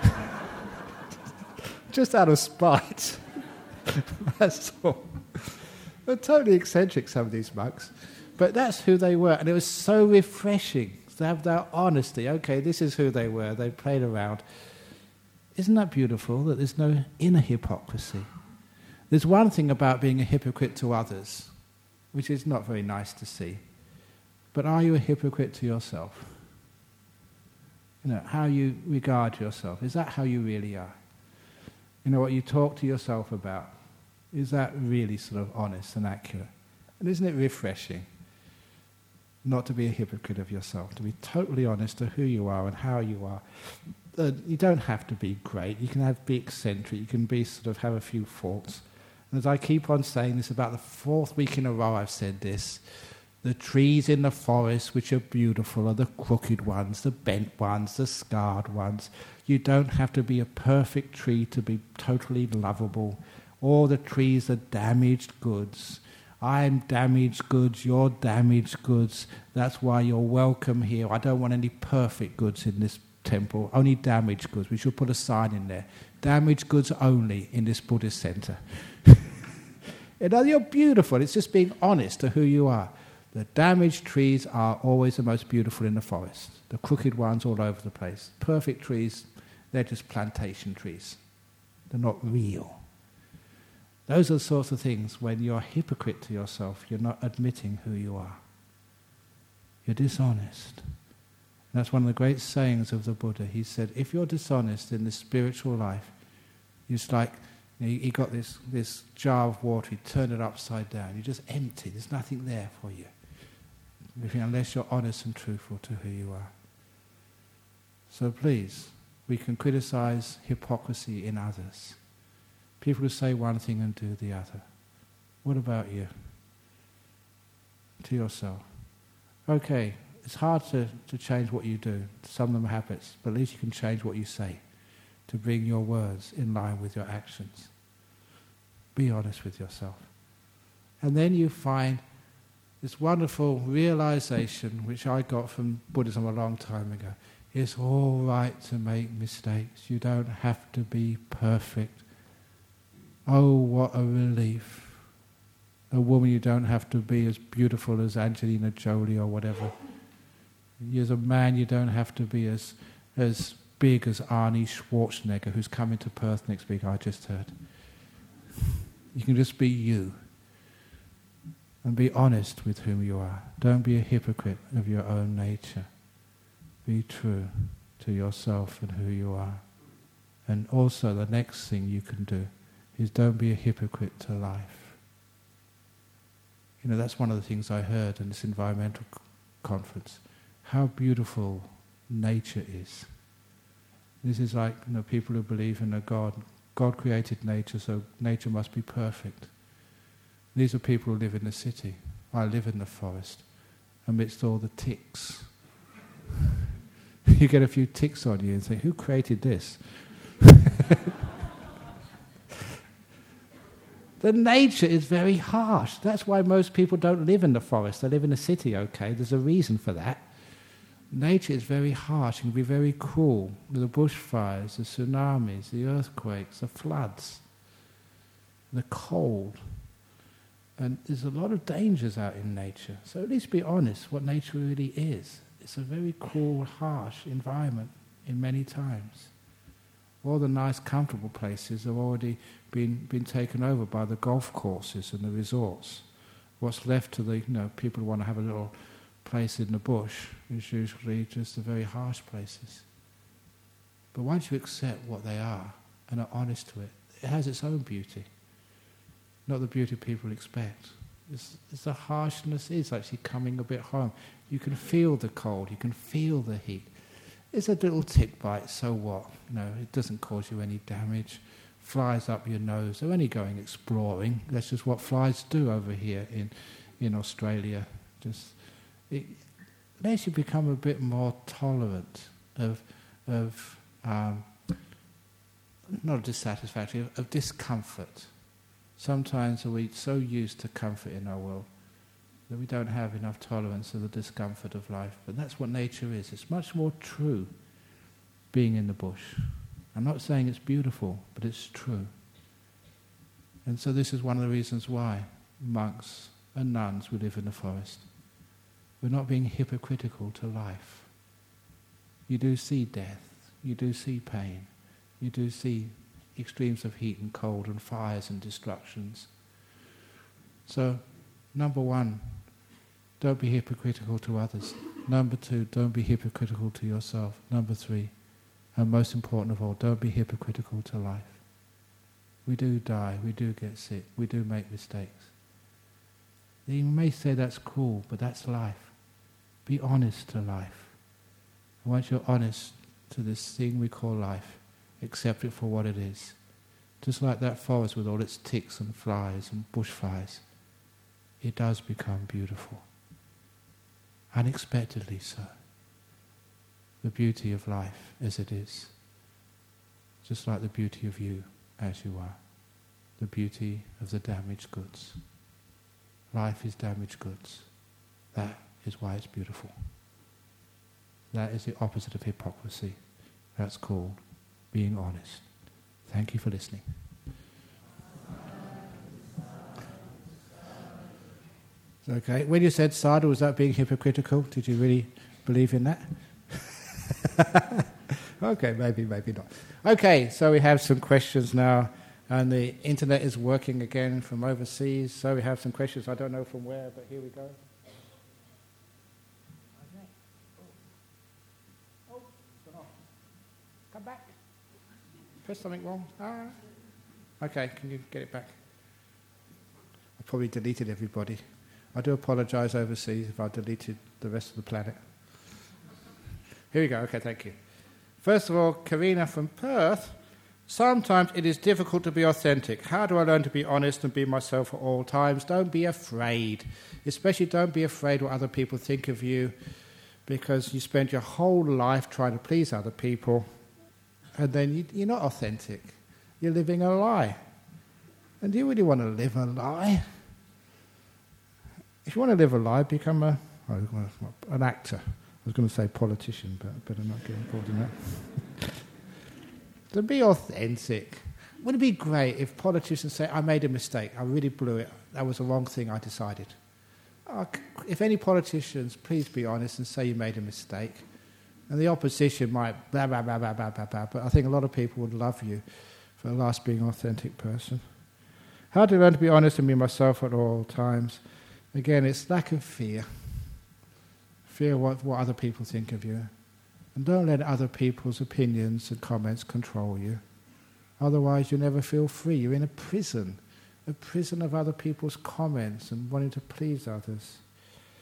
Just out of spite. That's all. They're totally eccentric, some of these monks. But that's who they were. And it was so refreshing to have that honesty. Okay, this is who they were. They played around. Isn't that beautiful that there's no inner hypocrisy? There's one thing about being a hypocrite to others, which is not very nice to see. But are you a hypocrite to yourself? How you regard yourself. Is that how you really are? What you talk to yourself about. Is that really sort of honest and accurate? And isn't it refreshing not to be a hypocrite of yourself, to be totally honest to who you are and how you are? You don't have to be great. You can be eccentric. You can be have a few faults. And as I keep on saying this, about the 4th week in a row I've said this, the trees in the forest which are beautiful are the crooked ones, the bent ones, the scarred ones. You don't have to be a perfect tree to be totally lovable. All the trees are damaged goods. I'm damaged goods, you're damaged goods. That's why you're welcome here. I don't want any perfect goods in this temple, only damaged goods. We should put a sign in there. Damaged goods only in this Buddhist center. You're beautiful. It's just being honest to who you are. The damaged trees are always the most beautiful in the forest. The crooked ones all over the place. Perfect trees, they're just plantation trees. They're not real. Those are the sorts of things when you're a hypocrite to yourself, you're not admitting who you are. You're dishonest. And that's one of the great sayings of the Buddha. He said, if you're dishonest in this spiritual life, it's like, he got this jar of water, he turned it upside down. You're just empty. There's nothing there for you. Unless you're honest and truthful to who you are. So please, we can criticize hypocrisy in others. People who say one thing and do the other. What about you? To yourself. Okay, it's hard to change what you do. Some of them are habits, but at least you can change what you say to bring your words in line with your actions. Be honest with yourself. And then you find this wonderful realization, which I got from Buddhism a long time ago. It's all right to make mistakes. You don't have to be perfect. Oh, what a relief. A woman, you don't have to be as beautiful as Angelina Jolie or whatever. As a man, you don't have to be as big as Arnie Schwarzenegger, who's coming to Perth next week, I just heard. You can just be you. And be honest with whom you are. Don't be a hypocrite of your own nature. Be true to yourself and who you are. And also the next thing you can do is don't be a hypocrite to life. That's one of the things I heard in this environmental conference. how beautiful nature is. This is like, people who believe in a God. God created nature, so nature must be perfect. These are people who live in the city. I live in the forest, amidst all the ticks. You get a few ticks on you and say, who created this? The nature is very harsh. That's why most people don't live in the forest. They live in the city, okay? There's a reason for that. Nature is very harsh and can be very cruel. The bushfires, the tsunamis, the earthquakes, the floods, the cold. And there's a lot of dangers out in nature. So at least be honest what nature really is. It's a very cruel, harsh environment in many times. All the nice, comfortable places have already been taken over by the golf courses and the resorts. What's left to the people who want to have a little place in the bush is usually just the very harsh places. But once you accept what they are and are honest to it, it has its own beauty. Not the beauty people expect. It's the harshness is actually coming a bit home. You can feel the cold, you can feel the heat. It's a little tick bite, so what? It doesn't cause you any damage. Flies up your nose, they're only going exploring. That's just what flies do over here in Australia. It makes you become a bit more tolerant of not dissatisfaction, of discomfort. Sometimes we're so used to comfort in our world that we don't have enough tolerance of the discomfort of life. But that's what nature is. It's much more true being in the bush. I'm not saying it's beautiful, but it's true. And so this is one of the reasons why monks and nuns who live in the forest, we're not being hypocritical to life. You do see death, you do see pain, you do see extremes of heat and cold and fires and destructions. So, number one, don't be hypocritical to others. Number two, don't be hypocritical to yourself. Number three, and most important of all, don't be hypocritical to life. We do die, we do get sick, we do make mistakes. You may say that's cool, but that's life. Be honest to life. And once you're honest to this thing we call life, accept it for what it is. Just like that forest with all its ticks and flies and bushfires, it does become beautiful. Unexpectedly so. The beauty of life as it is. Just like the beauty of you as you are. The beauty of the damaged goods. Life is damaged goods. That is why it's beautiful. That is the opposite of hypocrisy. That's called being honest. Thank you for listening. Okay, when you said sadhu, was that being hypocritical? Did you really believe in that? Okay, maybe not. Okay, so we have some questions now, and the internet is working again from overseas, so we have some questions. I don't know from where, but here we go. Oh, it's gone off. Come back. Press something wrong. Okay, can you get it back? I probably deleted everybody. I do apologise overseas if I deleted the rest of the planet. Here we go. Okay, thank you. First of all, Karina from Perth. Sometimes it is difficult to be authentic. How do I learn to be honest and be myself at all times? Don't be afraid. Especially don't be afraid what other people think of you, because you spend your whole life trying to please other people, and then you're not authentic. You're living a lie. And do you really want to live a lie? If you want to live a lie, become an actor. I was going to say politician, but I better not get involved in that. To be authentic. Wouldn't it be great if politicians say, I made a mistake, I really blew it, that was the wrong thing I decided. If any politicians, please be honest and say you made a mistake. And the opposition might blah, blah, blah, blah, blah, blah, blah, but I think a lot of people would love you for the last being an authentic person. How to learn to be honest and be myself at all times? Again, it's lack of fear. Fear what other people think of you. And don't let other people's opinions and comments control you. Otherwise, you never feel free. You're in a prison of other people's comments and wanting to please others.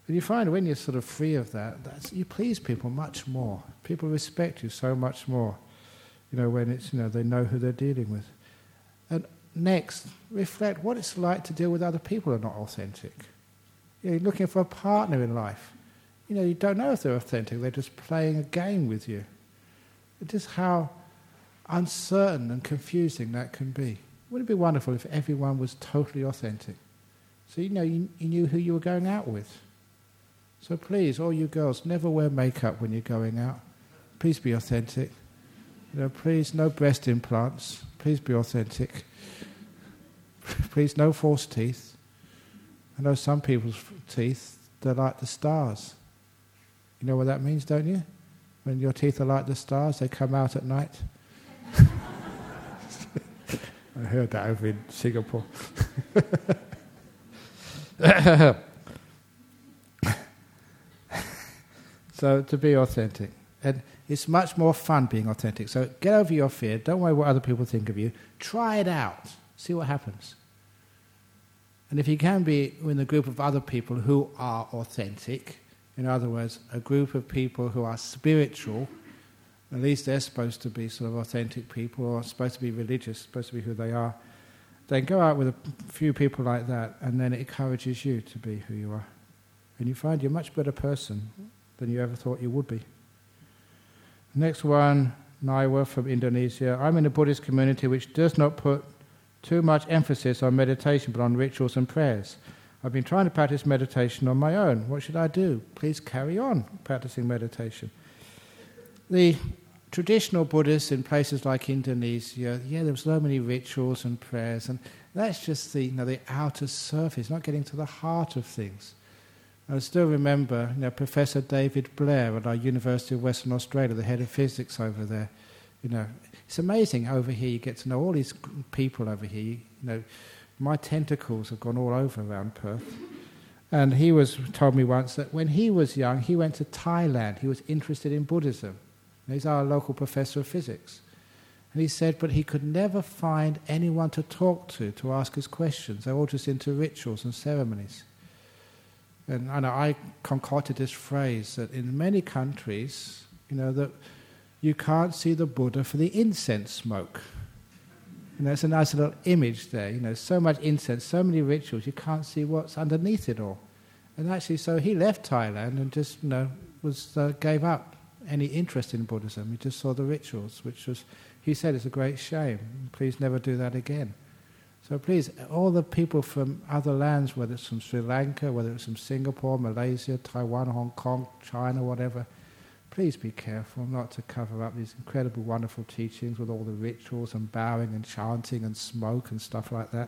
And you find when you're sort of free of that, you please people much more. People respect you so much more, when it's, they know who they're dealing with. And next, reflect what it's like to deal with other people who are not authentic. You're looking for a partner in life. You don't know if they're authentic, they're just playing a game with you. Just how uncertain and confusing that can be. Wouldn't it be wonderful if everyone was totally authentic? So you knew who you were going out with. So please, all you girls, never wear makeup when you're going out. Please be authentic. Please, no breast implants. Please be authentic. Please, no false teeth. I know some people's teeth, they're like the stars. You know what that means, don't you? When your teeth are like the stars, they come out at night. I heard that over in Singapore. So to be authentic. And it's much more fun being authentic. So get over your fear. Don't worry what other people think of you. Try it out. See what happens. And if you can be in a group of other people who are authentic, in other words, a group of people who are spiritual, at least they're supposed to be sort of authentic people, or supposed to be religious, supposed to be who they are, then go out with a few people like that, and then it encourages you to be who you are. And you find you're a much better person than you ever thought you would be. Next one, Naiwa from Indonesia. I'm in a Buddhist community which does not put too much emphasis on meditation but on rituals and prayers. I've been trying to practice meditation on my own. What should I do? Please carry on practicing meditation. The traditional Buddhists in places like Indonesia, there were so many rituals and prayers, and that's just the outer surface, not getting to the heart of things. I still remember Professor David Blair at our University of Western Australia, the head of physics over there. It's amazing over here, you get to know all these people over here. My tentacles have gone all over around Perth. And he told me once that when he was young, he went to Thailand. He was interested in Buddhism. He's our local professor of physics. And he said, but he could never find anyone to talk to ask his questions. They're all just into rituals and ceremonies. And I concocted this phrase that in many countries, that you can't see the Buddha for the incense smoke. It's a nice little image there. So much incense, so many rituals, you can't see what's underneath it all. And actually, so he left Thailand and just, gave up any interest in Buddhism. He just saw the rituals, he said, it's a great shame. Please never do that again. So please, all the people from other lands, whether it's from Sri Lanka, whether it's from Singapore, Malaysia, Taiwan, Hong Kong, China, whatever, please be careful not to cover up these incredible, wonderful teachings with all the rituals and bowing and chanting and smoke and stuff like that.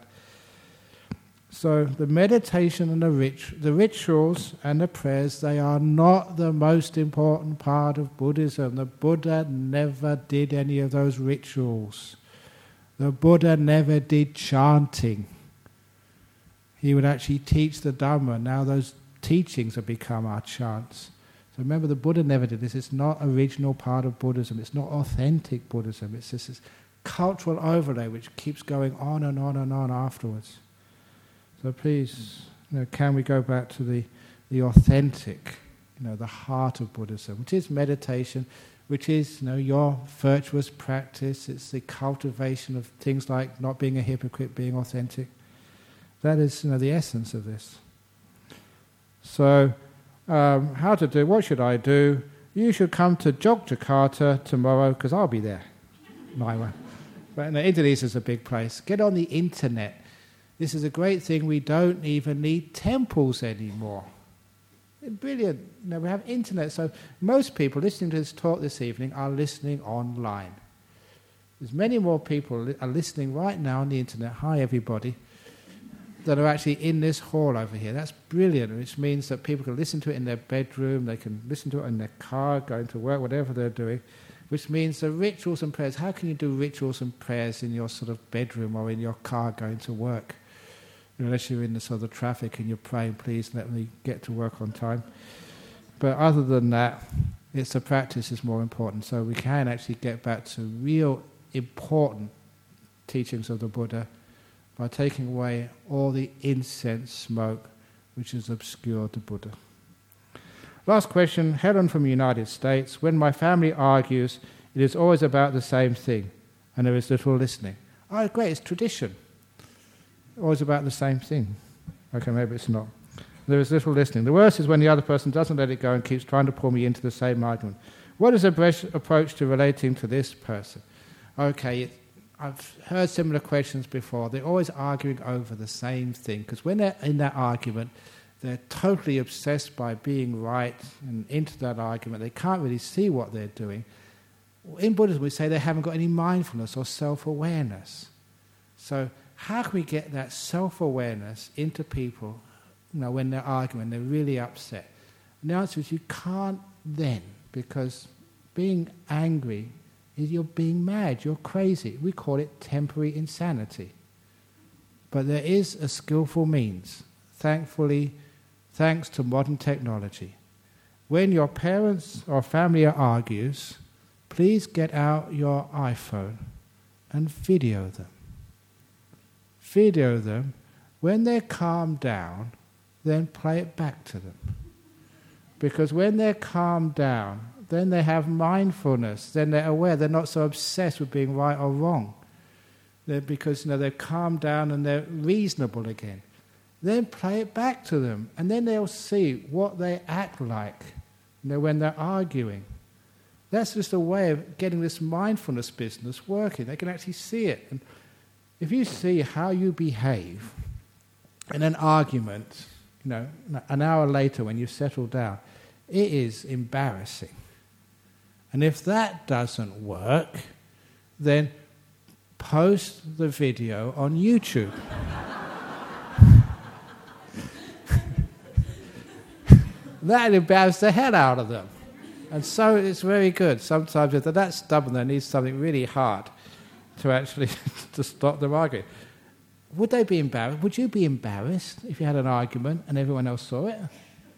So the meditation and the rituals and the prayers, they are not the most important part of Buddhism. The Buddha never did any of those rituals. The Buddha never did chanting. He would actually teach the Dhamma. Now those teachings have become our chants. So remember, the Buddha never did this. It's not original part of Buddhism. It's not authentic Buddhism. It's just this cultural overlay which keeps going on and on and on afterwards. So please, can we go back to the authentic, the heart of Buddhism, which is meditation, which is, your virtuous practice. It's the cultivation of things like not being a hypocrite, being authentic. That is, the essence of this. So, how to do? What should I do? You should come to Yogyakarta tomorrow because I'll be there. Naiwa. But Indonesia is a big place. Get on the internet. This is a great thing. We don't even need temples anymore. Brilliant. We have internet. So most people listening to this talk this evening are listening online. There's many more people are listening right now on the internet. Hi, everybody. That are actually in this hall over here. That's brilliant, which means that people can listen to it in their bedroom, they can listen to it in their car, going to work, whatever they're doing, which means the rituals and prayers. How can you do rituals and prayers in your sort of bedroom or in your car going to work? Unless you're in the sort of traffic and you're praying, please let me get to work on time. But other than that, it's the practice is more important. So we can actually get back to real important teachings of the Buddha by taking away all the incense smoke which has obscured the Buddha. Last question, Helen from the United States. When my family argues, it is always about the same thing, and there is little listening. Oh, great, it's tradition. Always about the same thing. Okay, maybe it's not. There is little listening. The worst is when the other person doesn't let it go and keeps trying to pull me into the same argument. What is the approach to relating to this person? Okay, I've heard similar questions before. They're always arguing over the same thing, because when they're in that argument, they're totally obsessed by being right and into that argument. They can't really see what they're doing. In Buddhism, we say they haven't got any mindfulness or self-awareness. So how can we get that self-awareness into people, when they're arguing, they're really upset? And the answer is you can't then, because being angry is you're being mad, you're crazy. We call it temporary insanity. But there is a skillful means, thankfully, thanks to modern technology. When your parents or family argues, please get out your iPhone and video them. Video them. When they're calmed down, then play it back to them. Because when they're calmed down, then they have mindfulness, then they're aware, they're not so obsessed with being right or wrong. Because they're calmed down and they're reasonable again. Then play it back to them, and then they'll see what they act like when they're arguing. That's just a way of getting this mindfulness business working. They can actually see it. And if you see how you behave in an argument, an hour later when you settle down, it is embarrassing. And if that doesn't work, then post the video on YouTube. That'll embarrass the hell out of them. And so it's very good. Sometimes if they're that stubborn, they need something really hard to actually to stop them arguing. Would they be embarrassed? Would you be embarrassed if you had an argument and everyone else saw it?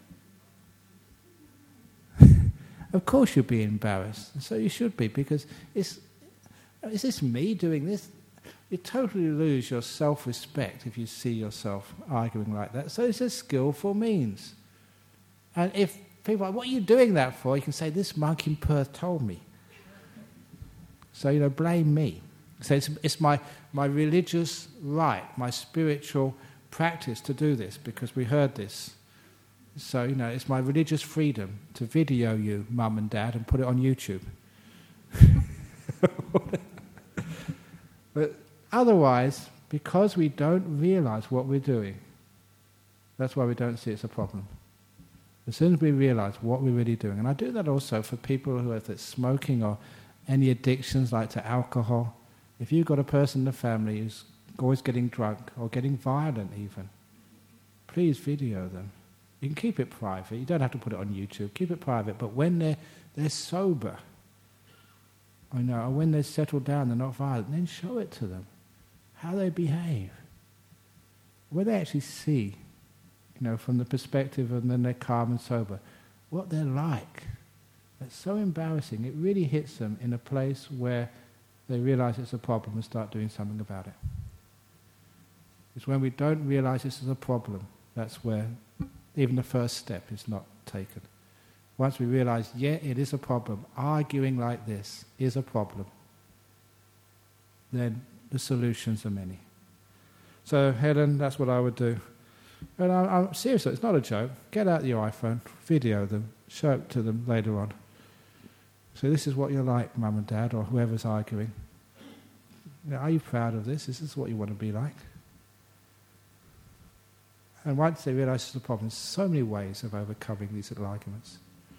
Of course you'd be embarrassed. And so you should be, because is this me doing this? You totally lose your self-respect if you see yourself arguing like that. So it's a skillful means. And if people are, what are you doing that for? You can say, this monk in Perth told me. So, blame me. So it's my religious right, my spiritual practice to do this, because we heard this. So, it's my religious freedom to video you, Mum and Dad, and put it on YouTube. But otherwise, because we don't realize what we're doing, that's why we don't see it's a problem. As soon as we realize what we're really doing, and I do that also for people who have smoking or any addictions like to alcohol. If you've got a person in the family who's always getting drunk or getting violent even, please video them. You can keep it private. You don't have to put it on YouTube. Keep it private. But when they're sober, or when they're settled down, they're not violent, then show it to them, how they behave. Where they actually see, from the perspective, and then they're calm and sober, what they're like. It's so embarrassing. It really hits them in a place where they realize it's a problem and start doing something about it. It's when we don't realize this is a problem, that's where even the first step is not taken. Once we realize, it is a problem, arguing like this is a problem, then the solutions are many. So, Helen, that's what I would do. And I'm serious, it's not a joke. Get out your iPhone, video them, show it to them later on. So this is what you're like, Mum and Dad, or whoever's arguing. Are you proud of this? Is this what you want to be like? And once they realise it's a problem, there's so many ways of overcoming these little arguments.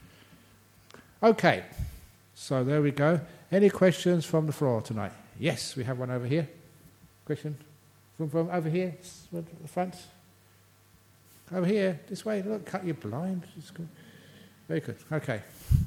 Okay, so there we go. Any questions from the floor tonight? Yes, we have one over here. Question from over here, the front. Over here, this way. Look, cut your blind. It's good. Very good. Okay.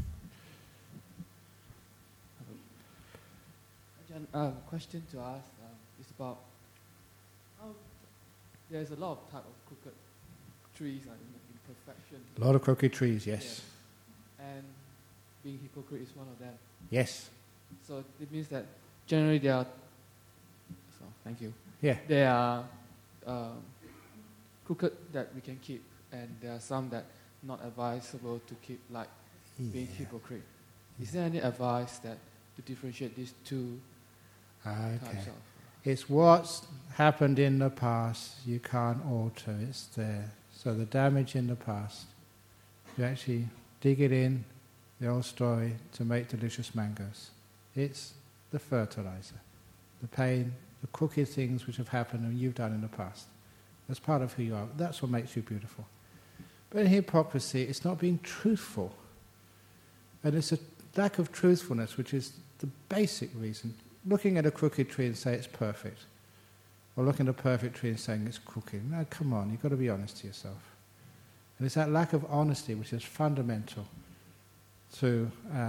Question to ask is about how there's a lot of type of crooked trees in perfection. A lot of crooked trees, yes. And being hypocrite is one of them. Yes. So it means that generally there are. So thank you. Yeah. There are crooked that we can keep, and there are some that not advisable to keep like being Yeah. hypocrite. Is there any advice that to differentiate these two types Okay. of? It's what's happened in the past, you can't alter, it's there. So the damage in the past, you actually dig it in, the old story, to make delicious mangoes. It's the fertilizer, the pain, the crooked things which have happened and you've done in the past. That's part of who you are. That's what makes you beautiful. But in hypocrisy, it's not being truthful. And it's a lack of truthfulness, which is the basic reason. Looking at a crooked tree and say it's perfect, or looking at a perfect tree and saying it's crooked. No, come on, you've got to be honest to yourself. And it's that lack of honesty which is fundamental to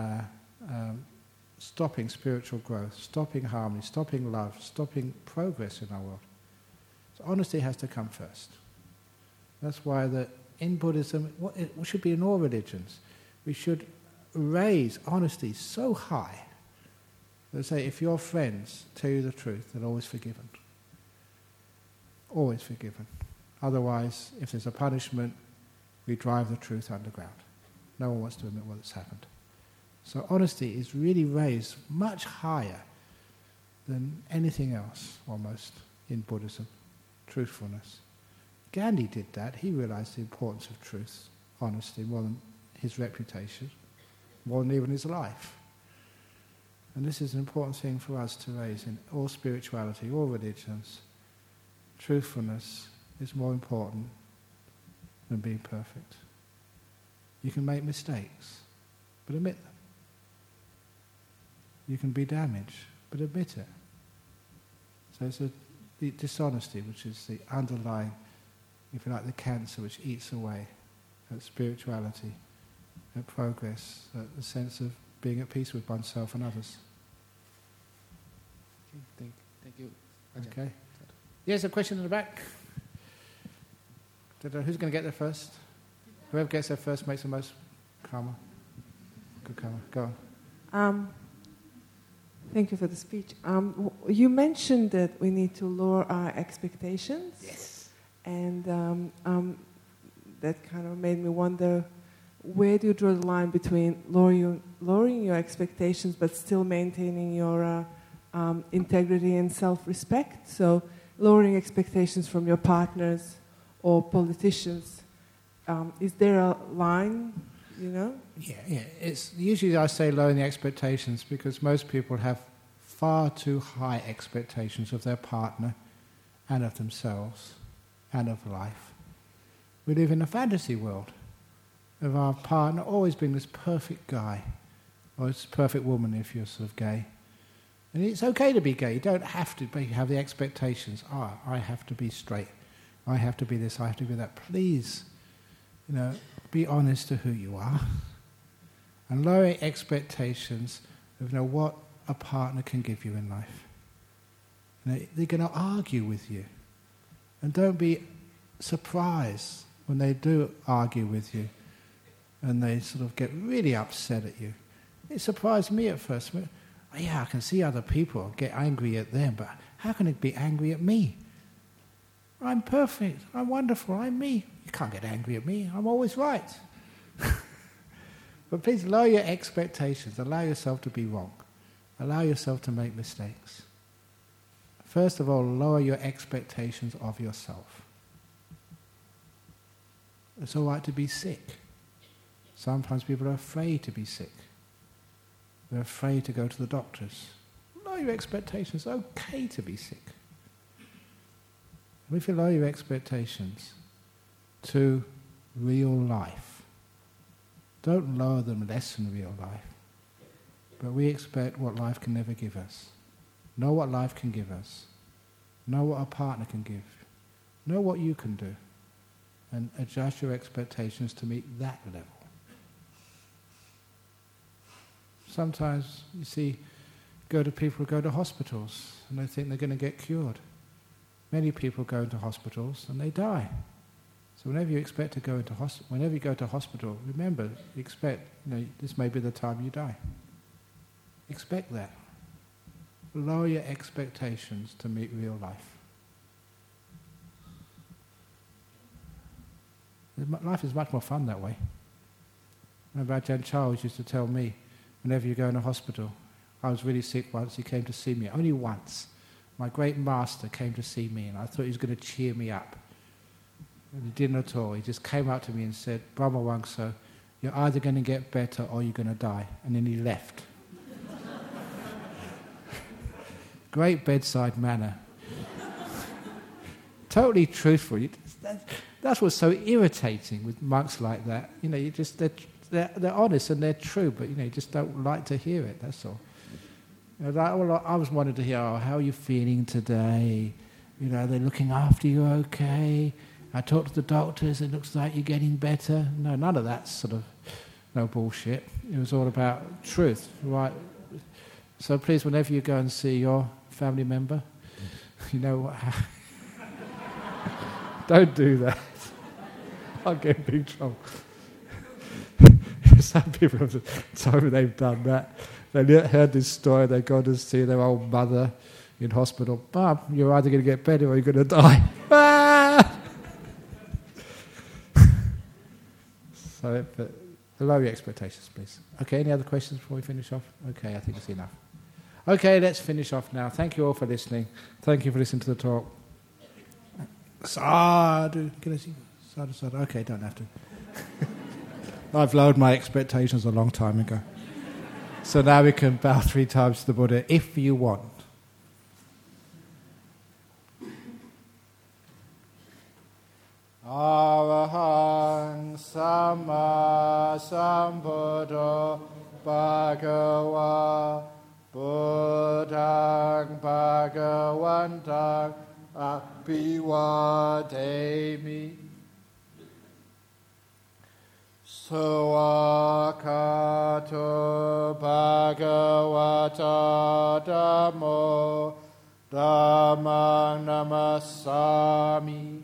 stopping spiritual growth, stopping harmony, stopping love, stopping progress in our world. So honesty has to come first. That's why in Buddhism, it should be in all religions, we should raise honesty so high. They say, if your friends tell you the truth, they're always forgiven. Always forgiven. Otherwise, if there's a punishment, we drive the truth underground. No one wants to admit what's happened. So honesty is really raised much higher than anything else, almost, in Buddhism. Truthfulness. Gandhi did that. He realized the importance of truth, honesty, more than his reputation, more than even his life. And this is an important thing for us to raise in all spirituality, all religions. Truthfulness is more important than being perfect. You can make mistakes, but admit them. You can be damaged, but admit it. So it's the dishonesty, which is the underlying, if you like, the cancer which eats away at spirituality, at progress, at the sense of being at peace with oneself and others. Okay, thank you. Okay. Yes, a question in the back. Who's going to get there first? Whoever gets there first makes the most karma. Good karma. Go on. Thank you for the speech. You mentioned that we need to lower our expectations. Yes. And that kind of made me wonder, where do you draw the line between lowering your expectations but still maintaining your integrity and self-respect? So lowering expectations from your partners or politicians, is there a line, you know? Yeah. It's usually I say lowering the expectations because most people have far too high expectations of their partner and of themselves and of life. We live in a fantasy world of our partner always being this perfect guy or this perfect woman if you're sort of gay. And it's okay to be gay. You don't have to have the expectations. I have to be straight. I have to be this. I have to be that. Please, be honest to who you are. And lower expectations of what a partner can give you in life. They're going to argue with you. And don't be surprised when they do argue with you and they sort of get really upset at you. It surprised me at first. Yeah, I can see other people get angry at them, but how can it be angry at me? I'm perfect, I'm wonderful, I'm me. You can't get angry at me, I'm always right. But please lower your expectations, allow yourself to be wrong. Allow yourself to make mistakes. First of all, lower your expectations of yourself. It's all right to be sick. Sometimes people are afraid to be sick. They're afraid to go to the doctors. Lower your expectations. It's okay to be sick. If you lower your expectations to real life, don't lower them less than real life. But we expect what life can never give us. Know what life can give us. Know what a partner can give. Know what you can do. And adjust your expectations to meet that level. Sometimes, you see, people go to hospitals and they think they're going to get cured. Many people go into hospitals and they die. So whenever you expect to go into whenever you go to hospital, remember, expect, this may be the time you die. Expect that. Lower your expectations to meet real life. life is much more fun that way. Remember Ajahn Charles used to tell me, whenever you go in a hospital, I was really sick once, he came to see me, only once. My great master came to see me, and I thought he was going to cheer me up. And he didn't at all. He just came up to me and said, Brahma Wangso, you're either going to get better or you're going to die. And then he left. Great bedside manner. Totally truthful. That's what's so irritating with monks like that. You know, they're honest and they're true, but you just don't like to hear it. That's all. I was wanting to hear, how are you feeling today? Are they looking after you okay? I talked to the doctors, it looks like you're getting better. No, none of that sort of, no bullshit. It was all about truth, right? So please, whenever you go and see your family member, you know what don't do that. I'll get in big trouble. Some people have told me they've done that. They heard this story, they go to see their old mother in hospital. Mum, you're either going to get better or you're going to die. So, but lower your expectations, please. Okay, any other questions before we finish off? Okay, I think it's enough. Okay, let's finish off now. Thank you all for listening. Thank you for listening to the talk. Sadhu. Can I see? Sadhu, sadhu. Okay, don't have to. I've lowered my expectations a long time ago. So now we can bow 3 times to the Buddha if you want. Arahang Sama Sambuddho Bhagava Buddhang Bhagavantang Abhivademi Sawakato Bhagavata Dhammo Dhammang Namasami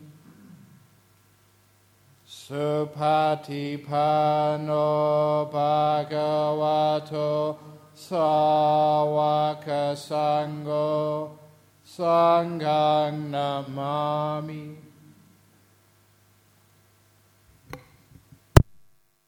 Supatipano Bhagavato Sawaka Sangho Sanghang Namami